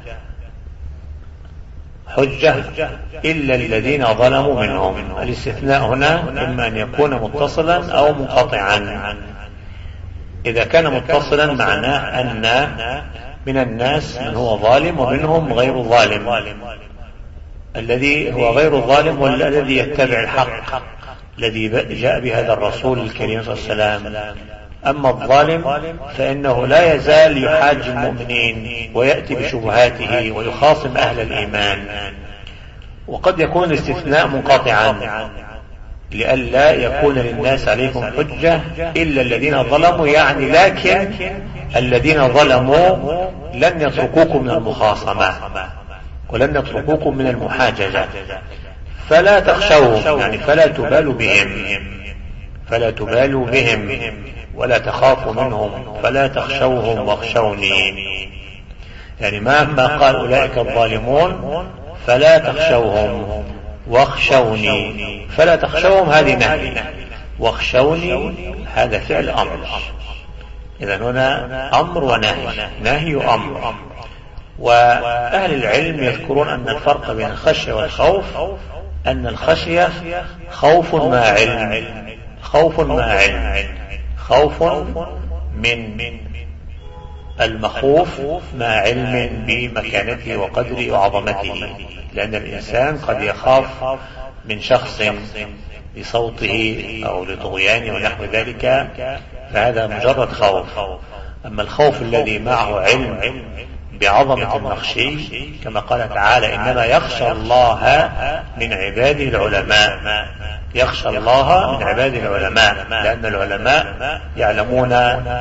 حجة إلا الذين ظلموا منهم. الاستثناء هنا إما أن يكون متصلا أو منقطعا. إذا كان متصلا معناه أن من الناس من هو ظالم ومنهم غير ظالم. الذي هو غير ظالم هو الذي يتبع الحق الذي جاء بهذا الرسول الكريم صلى الله عليه وسلم، أما الظالم فإنه لا يزال يحاج المؤمنين ويأتي بشبهاته ويخاصم أهل الإيمان. وقد يكون الاستثناء منقطعا لئلا يكون للناس عليكم حجة إلا الذين ظلموا، يعني لكن الذين ظلموا لن يتركوكم من المخاصمة ولن يتركوكم من المحاججة، فلا تخشوهم، يعني فلا تبالوا بهم فلا تبالوا بهم ولا تخافوا منهم، فلا تخشوهم واخشوني. يعني مهما قال أولئك الظالمون فلا تخشوهم واخشوني. فلا تخشوهم هذه نهي، واخشوني هذا فعل أمر. إذا هنا أمر ونهي، نهي وأمر. وأهل العلم يذكرون أن الفرق بين الخشية والخوف أن الخشية خوف مع علم، خوف مع علم، خوف من المخوف مع علم بمكانته وقدره وعظمته، لأن الإنسان قد يخاف من شخص لصوته أو لطغيانه ونحو ذلك، فهذا مجرد خوف. أما الخوف الذي معه علم بعظمة المخشي كما قال تعالى إنما يخشى الله من عباده العلماء، يخشى الله من عباده العلماء، لأن العلماء يعلمون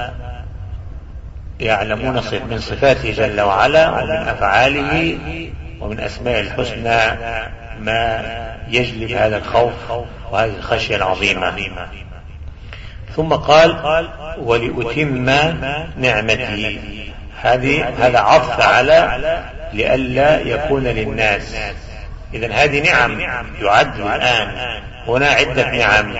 يعلمون من صفاته جل وعلا ومن أفعاله ومن أسماء الحسنى ما يجلب هذا الخوف وهذه الخشية العظيمة. ثم قال ولأتم نعمتي، هذه هذا عطف على لئلا يكون للناس. إذن هذه نعم يعد الآن هنا عدة نعم.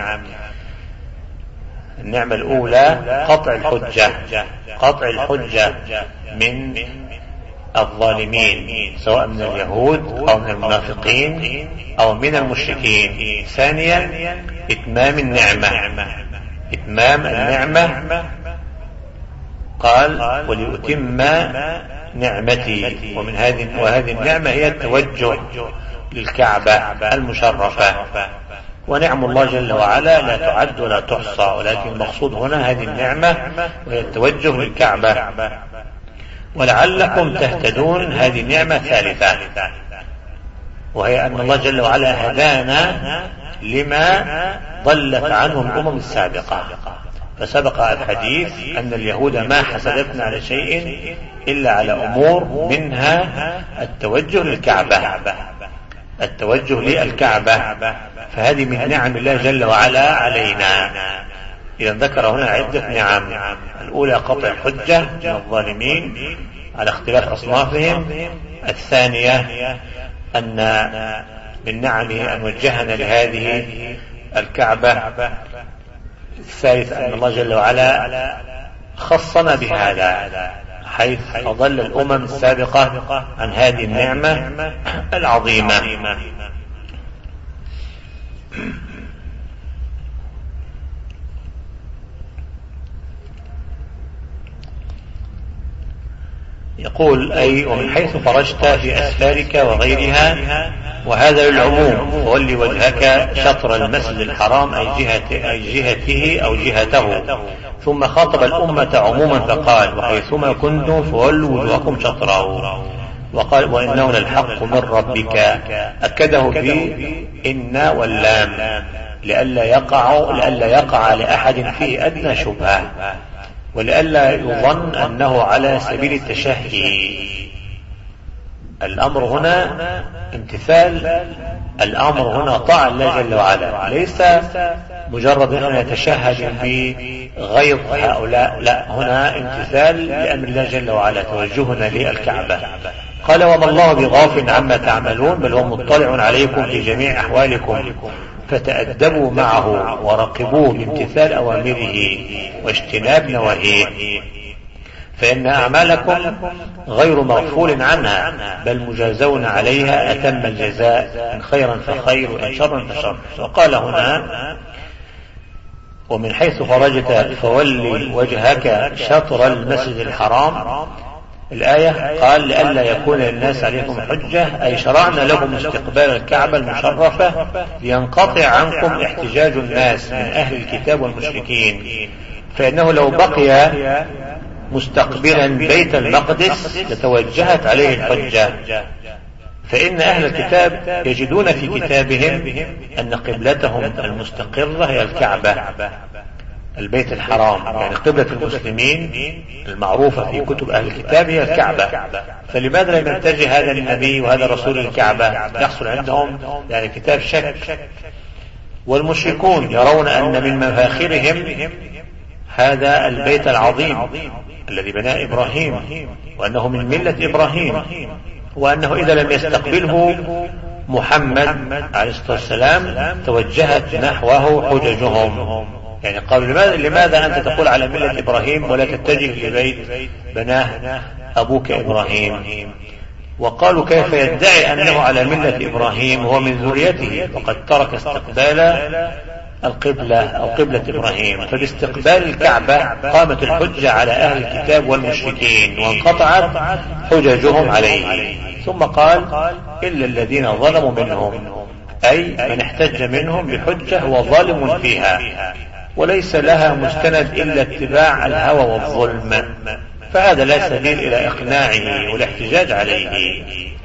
النعمة الأولى قطع الحجة، قطع الحجة من الظالمين سواء من اليهود أو من المنافقين أو من المشركين. ثانيا إتمام النعمة، إتمام النعمة قال ولأتم نعمتي، ومن هذه وهذه النعمة هي التوجه للكعبة المشرفة. ونعم الله جل وعلا لا تعد ولا تحصى، ولكن المقصود هنا هذه النعمة وهي التوجه للكعبة. ولعلكم تهتدون هذه النعمة ثالثة، وهي أن الله جل وعلا هدانا لما ضلت عنه الأمم السابقة. فسبق الحديث أن اليهود ما حسدتنا على شيء إلا على أمور منها التوجه للكعبة، التوجه للكعبة، فهذه من نعم الله جل وعلا علينا. إذا ذكر هنا عدة نعم. الأولى قطع الحجة من الظالمين على اختلاف أصنافهم. الثانية أن من نعمه أن وجهنا لهذه الكعبة. الثالث أن الله جل وعلا خصنا بهذا حيث أضل الأمم السابقة عن هذه النعمة العظيمة. يقول أي ومن حيث خرجت في أسفارك وغيرها، وهذا للعموم، فولي وجهك شطر المسجد الحرام أي, جهة أي جهته أو جهته. ثم خاطب الأمة عموما فقال وحيثما كنتم فولوا وجوهكم شطره. وقال وإنه للحق من ربك، أكده بإن واللام لئلا يقع لئلا يقع لأحد فيه أدنى شبهة، ولئلا يظن أنه على سبيل التشهي. الأمر هنا امتثال، الأمر هنا طاعة الله جل وعلا، ليس مجرد أن يتشهد بغيظ هؤلاء، لا، هنا امتثال لأمر الله جل وعلا، توجهنا للكعبة. قال وما الله بغافل عما تعملون بل هو مطلع عليكم في جميع أحوالكم، فتأدبوا معه وراقبوه بامتثال أوامره واجتناب نواهيه، فإن أعمالكم غير مغفول عنها بل مجازون عليها أتم الجزاء، إن خيرا فخير وإن شرا فشر. وقال هنا ومن حيث خرجت فولي وجهك شطر المسجد الحرام. الآية قال لئلا يكون للناس عليكم حجة، أي شرعنا لكم استقبال الكعبة المشرفة لينقطع عنكم احتجاج الناس من أهل الكتاب والمشركين، فإنه لو بقي مستقبلا بيت المقدس لتوجهت عليه الحجة، فإن أهل الكتاب يجدون في كتابهم أن قبلتهم المستقرة هي الكعبة، البيت الحرام، يعني قبلة المسلمين المعروفة في كتب أهل الكتاب هي الكعبة، فلماذا لم يتجه هذا النبي وهذا رسول الكعبة؟ يحصل عندهم يعني كتاب شك. والمشركون يرون أن من مفاخرهم هذا البيت العظيم الذي بناه إبراهيم، وأنه من ملة إبراهيم، وأنه إذا لم يستقبله محمد عليه الصلاة والسلام توجهت نحوه حججهم. يعني قالوا لماذا, لماذا أنت تقول على ملة إبراهيم ولا تتجه لبيت بناه أبوك إبراهيم؟ وقالوا كيف يدعي أنه على ملة إبراهيم وهو من ذريته وقد ترك استقبال القبلة أو قبلة إبراهيم. فباستقبال الكعبة قامت الحجة على أهل الكتاب والمشركين وانقطعت حججهم عليه. ثم قال إلا الذين ظلموا منهم، أي من احتج منهم بحجة هو ظالم فيها وليس لها مستند إلا اتباع الهوى والظلم، فهذا لا سبيل إلى إقناعه والاحتجاج عليه.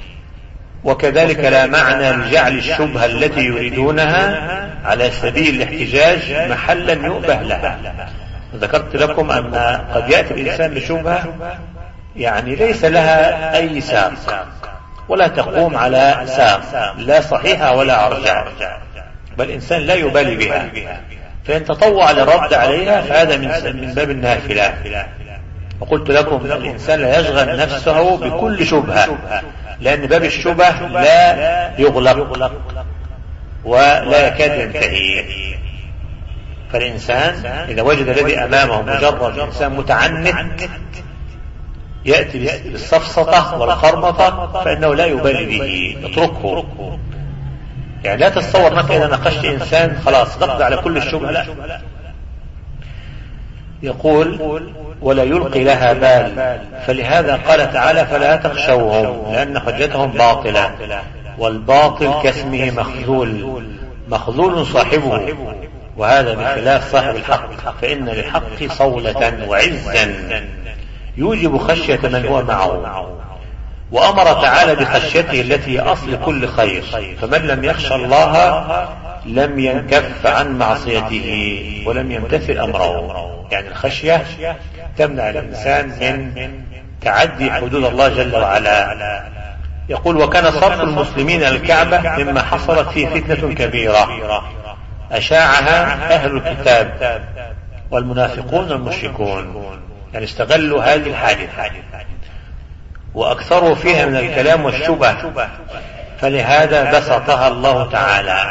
وكذلك لا معنى لجعل الشبهة التي يريدونها على سبيل الاحتجاج محلا يؤبه لها. ذكرت لكم أن قد يأتي الإنسان بشبهة يعني ليس لها أي ساق ولا تقوم على ساق لا صحيحة ولا أرجع، بل الإنسان لا يبالي بها، فإن تطوع للرد عليها فهذا من باب النافلة. وقلت لكم الإنسان لا يشغل نفسه بكل شبهة، لأن باب الشبه لا يغلق ولا يكاد ينتهي. فالإنسان إذا وجد الذي أمامه مجرد إنسان متعنت يأتي بالصفصطة والخرمطة فإنه لا يبالي به، اتركه. يعني لا تتصور أنك إذا ناقشت إنسان خلاص تقضي على كل الشبهة، لا. يقول ولا يلقي لها بال، فلهذا قال تعالى فلا تخشوهم لأن حجتهم باطلة، والباطل كاسمه مخذول، مخذول صاحبه، وهذا بخلاف صاحب الحق، فإن للحق صولة وعزا يوجب خشية من هو معه. وأمر تعالى بخشيته التي أصل كل خير، فمن لم يخشى الله لم ينكف عن معصيته ولم يمتثل أمره. يعني الخشية تمنع الإنسان من تعدي حدود الله جل وعلا. يقول وكان صرف المسلمين الكعبة مما حصلت فيه فتنة كبيرة أشاعها أهل الكتاب والمنافقون والمشركون، يعني استغلوا هذه الحادثة وأكثروا فيها من الكلام والشبه، فلهذا بسطها الله تعالى،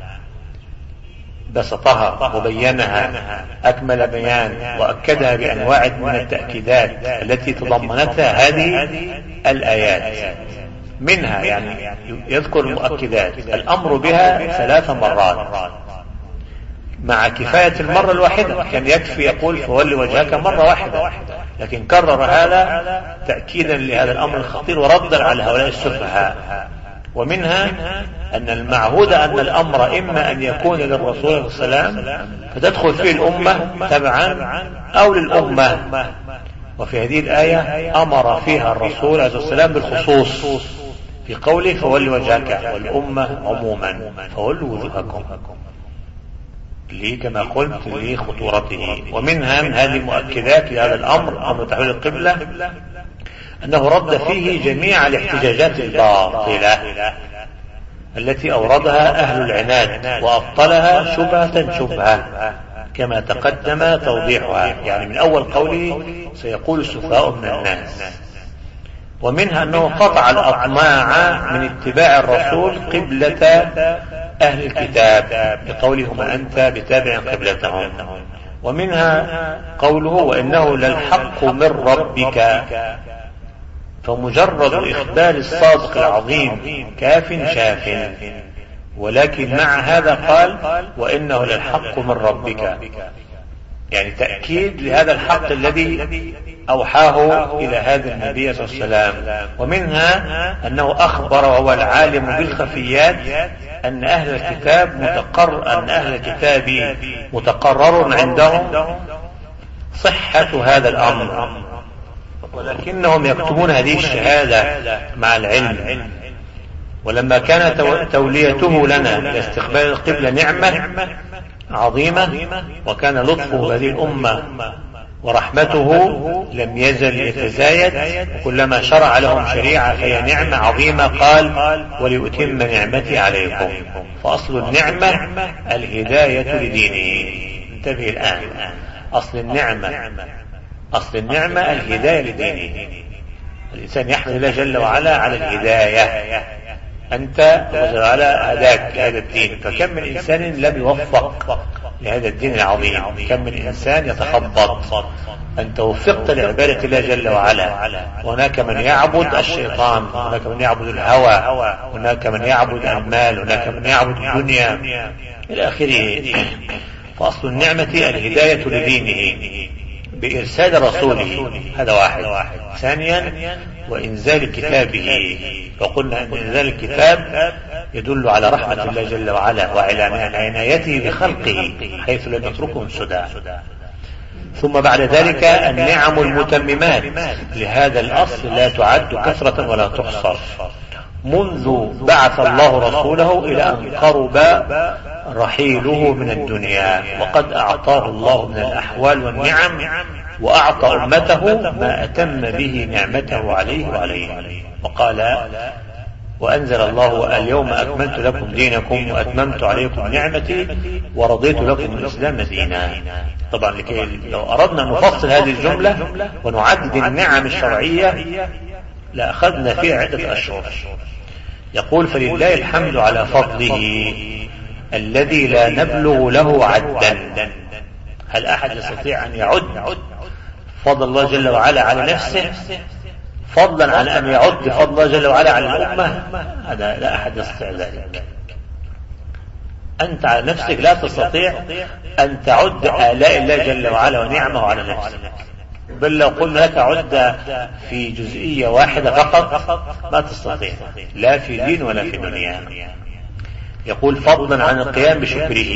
بسطها وبينها أكمل بيان وأكدها بأنواع من التأكيدات التي تضمنتها هذه الآيات. منها يعني يذكر المؤكدات الأمر بها ثلاث مرات مع كفاية المرة الواحدة، كان يكفي يقول فولي وجهك مرة واحدة، لكن كرر هذا تأكيدا لهذا الأمر الخطير وردا على هؤلاء السفهاء. ومنها أن المعهود أن الأمر إما أن يكون للرسول صلى الله عليه وسلم فتدخل فيه الأمة تبعا أو للأمة، وفي هذه الآية أمر فيها الرسول عليه الصلاة والسلام بالخصوص في قوله فولي وجهك، والأمة عموما فولوا وجوهكم لي كما قلت لخطورته. ومنها من هذه المؤكدات لهذا الأمر أمر تحويل القبلة أنه رد فيه جميع الاحتجاجات الباطلة التي أوردها أهل العناد وأبطلها شبهة شبهة كما تقدم توضيحها، يعني من أول قوله سيقول السفهاء من الناس. ومنها أنه قطع الأطماع من اتباع الرسول قبلة أهل الكتاب بقوله ما أنت بتابع قبلتهم. ومنها قوله وإنه للحق من ربك، فمجرد إخبار الصادق العظيم كاف شاف، ولكن مع هذا قال وإنه للحق من ربك، يعني تأكيد لهذا الحق الذي أوحاه إلى هذا النبي صلى الله عليه وسلم. ومنها أنه أخبر وهو العالم بالخفيات أن أهل الكتاب متقرر أن أهل الكتاب متقرر عندهم صحة هذا الأمر، ولكنهم يكتمون هذه الشهادة مع العلم. ولما كان توليته لنا لاستقبال القبلة نعمة عظيمة، وكان لطفه هذه الأمة ورحمته لم يزل يتزايد، وكلما شرع لهم شريعة فهي نعمة عظيمة. قال: ولأتم نعمتي عليكم. فأصل النعمة الهداية لدينه. انتبه الآن، أصل النعمة أصل النعمة الهداية لدينه. الإنسان يحمد الله جل وعلا على الهداية. أنت جل وعلا هداك لهذا الدين، فكم من إنسان لم يوفق لهذا الدين العظيم، كم من إنسان يتخبط. أنت وفقت لعبادة الله جل وعلا. هناك من يعبد الشيطان، هناك من يعبد الهوى، هناك من يعبد المال، هناك من يعبد الدنيا إلى آخره. فأصل النعمة الهداية لدينه بإرسال رسوله، هذا واحد. ثانيا وإنزال كتابه، وقلنا أن إنزال الكتاب يدل على رحمة الله جل وعلا وعلى عنايته بخلقه حيث لم يتركهم سدى. ثم بعد ذلك النعم المتممات لهذا الأصل لا تعد كثرة ولا تحصر، منذ بعث الله رسوله إلى أن قرب رحيله من الدنيا، وقد أعطاه الله من الأحوال والنعم، وأعطى أمته ما أتم به نعمته عليه وعليه. وقال: وأنزل الله: اليوم أكملت لكم دينكم وأتممت عليكم نعمتي ورضيت لكم الإسلام دينا. طبعا لكي لو أردنا أن نفصل هذه الجملة ونعدد النعم الشرعية لأخذنا فيها عدة أشهر. يقول: فلله الحمد على فضله الذي لا نبلغ له عدا. هل أحد يستطيع أن يعد فضل الله جل وعلا على نفسه، فضلا عن أن يعد فضل الله جل وعلا على الأمة؟ هذا لا أحد يستطيع ذلك. أنت على نفسك لا تستطيع أن تعد آلاء الله جل وعلا ونعمه على نفسك، بل لو قلنا لك عد في جزئية واحدة فقط ما تستطيع، لا في دين ولا في دنيا. يقول: فضلا عن القيام بشكره،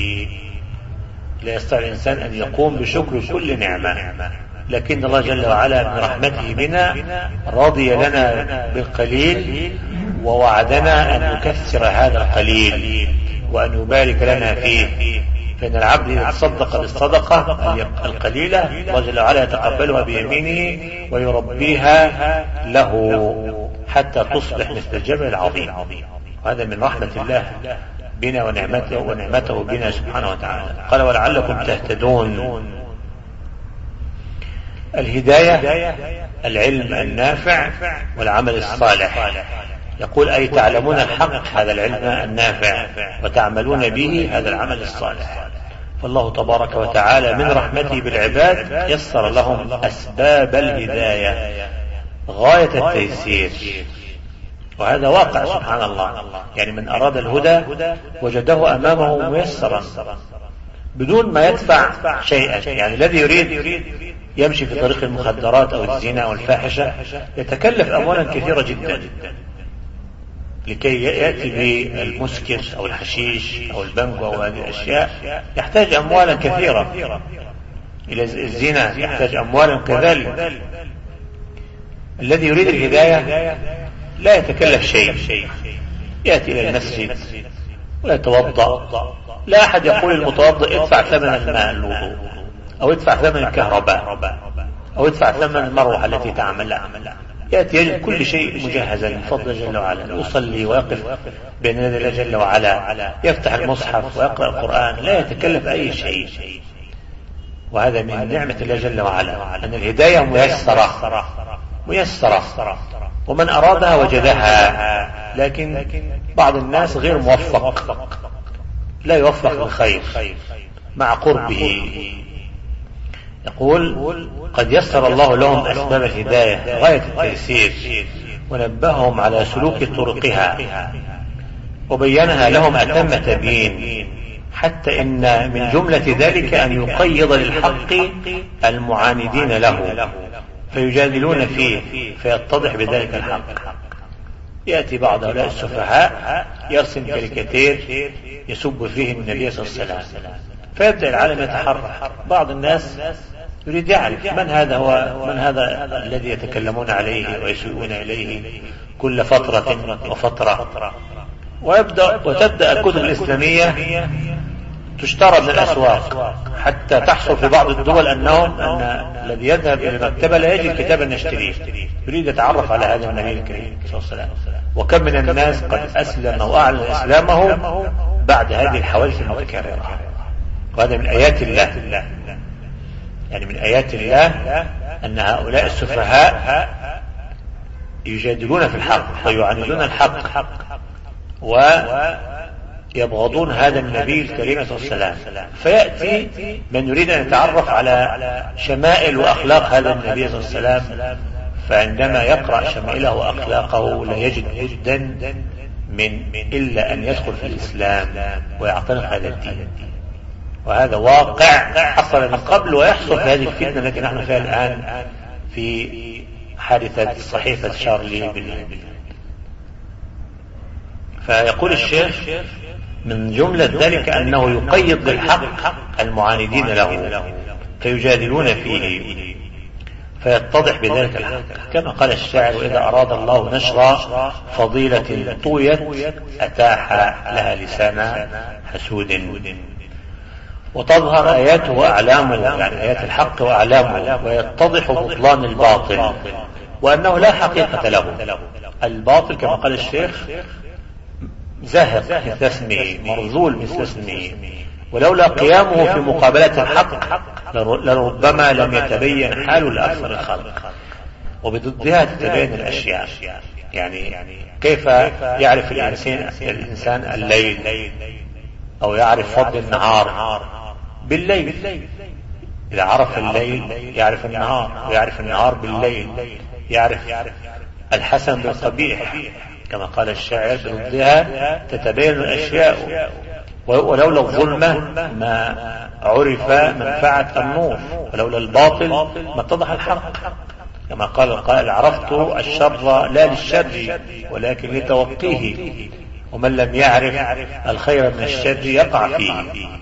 لا يستطيع الإنسان أن يقوم بشكر كل نعمة، لكن الله جل وعلا من رحمته بنا رضي لنا بالقليل، ووعدنا أن نكثر هذا القليل وأن يبارك لنا فيه. فإن العبد إذا تصدق بالصدقة القليلة الله جل وعلا يتقبلها بيمينه ويربيها له حتى تصبح مثل الجبل العظيم. وهذا من رحمة الله بنا ونعمته ونعمته بنا سبحانه وتعالى. قال: ولعلكم تهتدون. الهداية العلم النافع والعمل الصالح. يقول: أي تعلمون الحق، هذا العلم النافع، وتعملون به، هذا العمل الصالح. فالله تبارك وتعالى من رحمته بالعباد يسر لهم أسباب الهداية غاية التيسير، وهذا واقع سبحان الله. يعني من أراد الهدى وجده أمامه ميسرا بدون ما يدفع شيئا. يعني الذي يريد يمشي في طريق المخدرات أو الزنا أو الفاحشة يتكلف أموالا كثيرة جدا لكي يأتي بالمسكر أو الحشيش أو البنجو أو هذه الأشياء، يحتاج أموالا كثيرة. إلى الزنا يحتاج أموالا كذلك. الذي يريد الهداية لا يتكلف شيء، يأتي إلى المسجد ويتوضأ. لا أحد يقول المتوضئ ادفع ثمن الماء الوضوء، أو ادفع ثمن الكهرباء، أو ادفع ثمن المروحة التي تعمل. يأتي يجد كل شيء مجهزا بفضل جل وعلا، يصلي ويقف بين يدي الله جل وعلا، يفتح المصحف ويقرأ القرآن، لا يتكلف أي شيء. وهذا من نعمة الله جل وعلا أن الهداية ميسرة ميسرة ومن أرادها وجدها. لكن بعض الناس غير موفق، لا يوفق للخير مع قربه. يقول: قد يسر الله لهم أسباب الهداية غاية التيسير، ونبههم على سلوك طرقها، وبينها لهم أتم تبيين، حتى إن من جملة ذلك أن يقيض للحق المعاندين له فيجادلون فيه فيتضح بذلك الحق. يأتي بعض هؤلاء السفهاء يرسم كاريكاتير يسب فيه النبي صلى الله عليه وسلم، فيبدأ العالم يتحرك. بعض الناس يريد يعرف من هذا هو من هذا الذي يتكلمون عليه ويسوءون إليه كل فترة وفترة. ويبدأ وتبدأ الكتب الإسلامية تشترى من الأسواق حتى تحصل في بعض الدول أنهم أن الذي يذهب إلى المكتبة لا يجد كتابا يشتريه، يريد يتعرف على هذا النبي الكريم صلى الله عليه وسلم. وكم من الناس قد أسلم وأعلن إسلامه بعد هذه الحوادث المتكررة. وهذا من آيات الله، يعني من آيات الله أن هؤلاء السفهاء يجادلون في الحق ويعاندون الحق ويبغضون هذا النبي الكريم صلى الله عليه وسلم. فيأتي من يريد أن يتعرف على شمائل وأخلاق هذا النبي صلى الله عليه وسلم، فعندما يقرأ شمائله وأخلاقه لا يجد بدا من إلا أن يدخل في الإسلام ويعتنق هذا الدين. وهذا واقع حصل من قبل ويحصل في هذه الفتنة التي نحن فيها الآن في حادثة صحيفة شارلي بلو. فيقول الشيخ من جملة ذلك أنه يقيد للحق المعاندين له فيجادلون فيه فيتضح بذلك الحق، كما قال الشاعر: وإذا أراد الله نشر فضيلة طويت أتاح لها لسان حسود. وتظهر آياته وأعلامه، يعني آيات الحق وأعلامه، ويتضح بطلان الباطل وأنه لا حقيقة له. الباطل كما قال الشيخ زاهق مثل اسمه، مرذول مثل اسمه، ولولا قيامه في مقابلة الحق لربما لم يتبين حاله لأكثر الخلق. وبضدها تتبين الأشياء. يعني كيف يعرف الإنسان الليل أو يعرف فضل النهار بالليل؟ إذا عرف الليل يعرف النهار، ويعرف النهار بالليل، يعرف الحسن بالقبيح كما قال الشاعر: بضدها تتبين الأشياء. ولولا الظلمة ما عرف منفعة النور، ولولا الباطل ما اتضح الحق، كما قال القائل: عرفت الشر لا للشر ولكن لتوقيه، ومن لم يعرف الخير من الشر يقع فيه.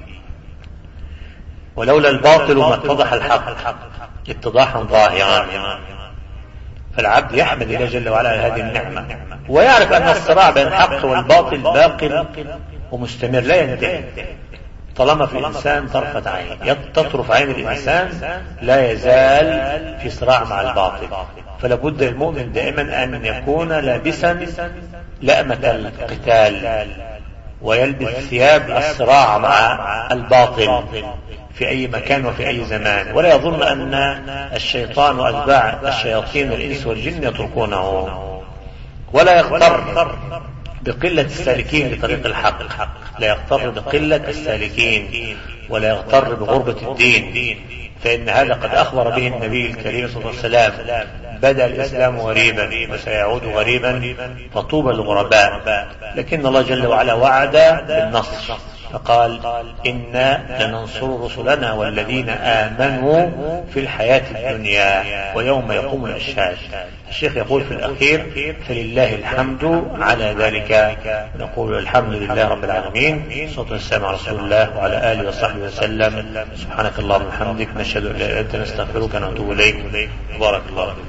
ولولا الباطل ما اتضح الحق اتضاحا ظاهرا. فالعبد يحمد الله جل وعلا على هذه النعمة، ويعرف أن الصراع بين الحق والباطل باق ومستمر لا ينتهي. طالما في الإنسان طرفة عين تطرف عين الإنسان لا يزال في صراع مع الباطل. فلابد المؤمن دائما أن يكون لابسا لأمة القتال ويلبس ثياب الصراع مع الباطل في أي مكان وفي أي زمان، ولا يظن أن الشيطان وأتباع الشياطين الإنس والجن يتركونه، ولا يغتر بقلة السالكين لطريق الحق، لا يغتر بقلة السالكين ولا يغتر بغربة الدين، فإن هذا قد أخبر به النبي الكريم صلى الله عليه وسلم: بدأ الإسلام غريبا وسيعود غريبا فطوبى للغرباء. لكن الله جل وعلا وعد بالنصر فقال: إنا لننصر رسلنا والذين آمنوا في الحياة الدنيا ويوم يقوم الأشهاد. الشيخ يقول في الأخير: فلله الحمد على ذلك. نقول الحمد لله رب العالمين، صلى والسلام على رسول الله وعلى آله وصحبه وسلم. سبحانك اللهم وبحمدك، نشهد أن لا إله إلا أنت، نستغفرك ونتوب إليك. بارك الله.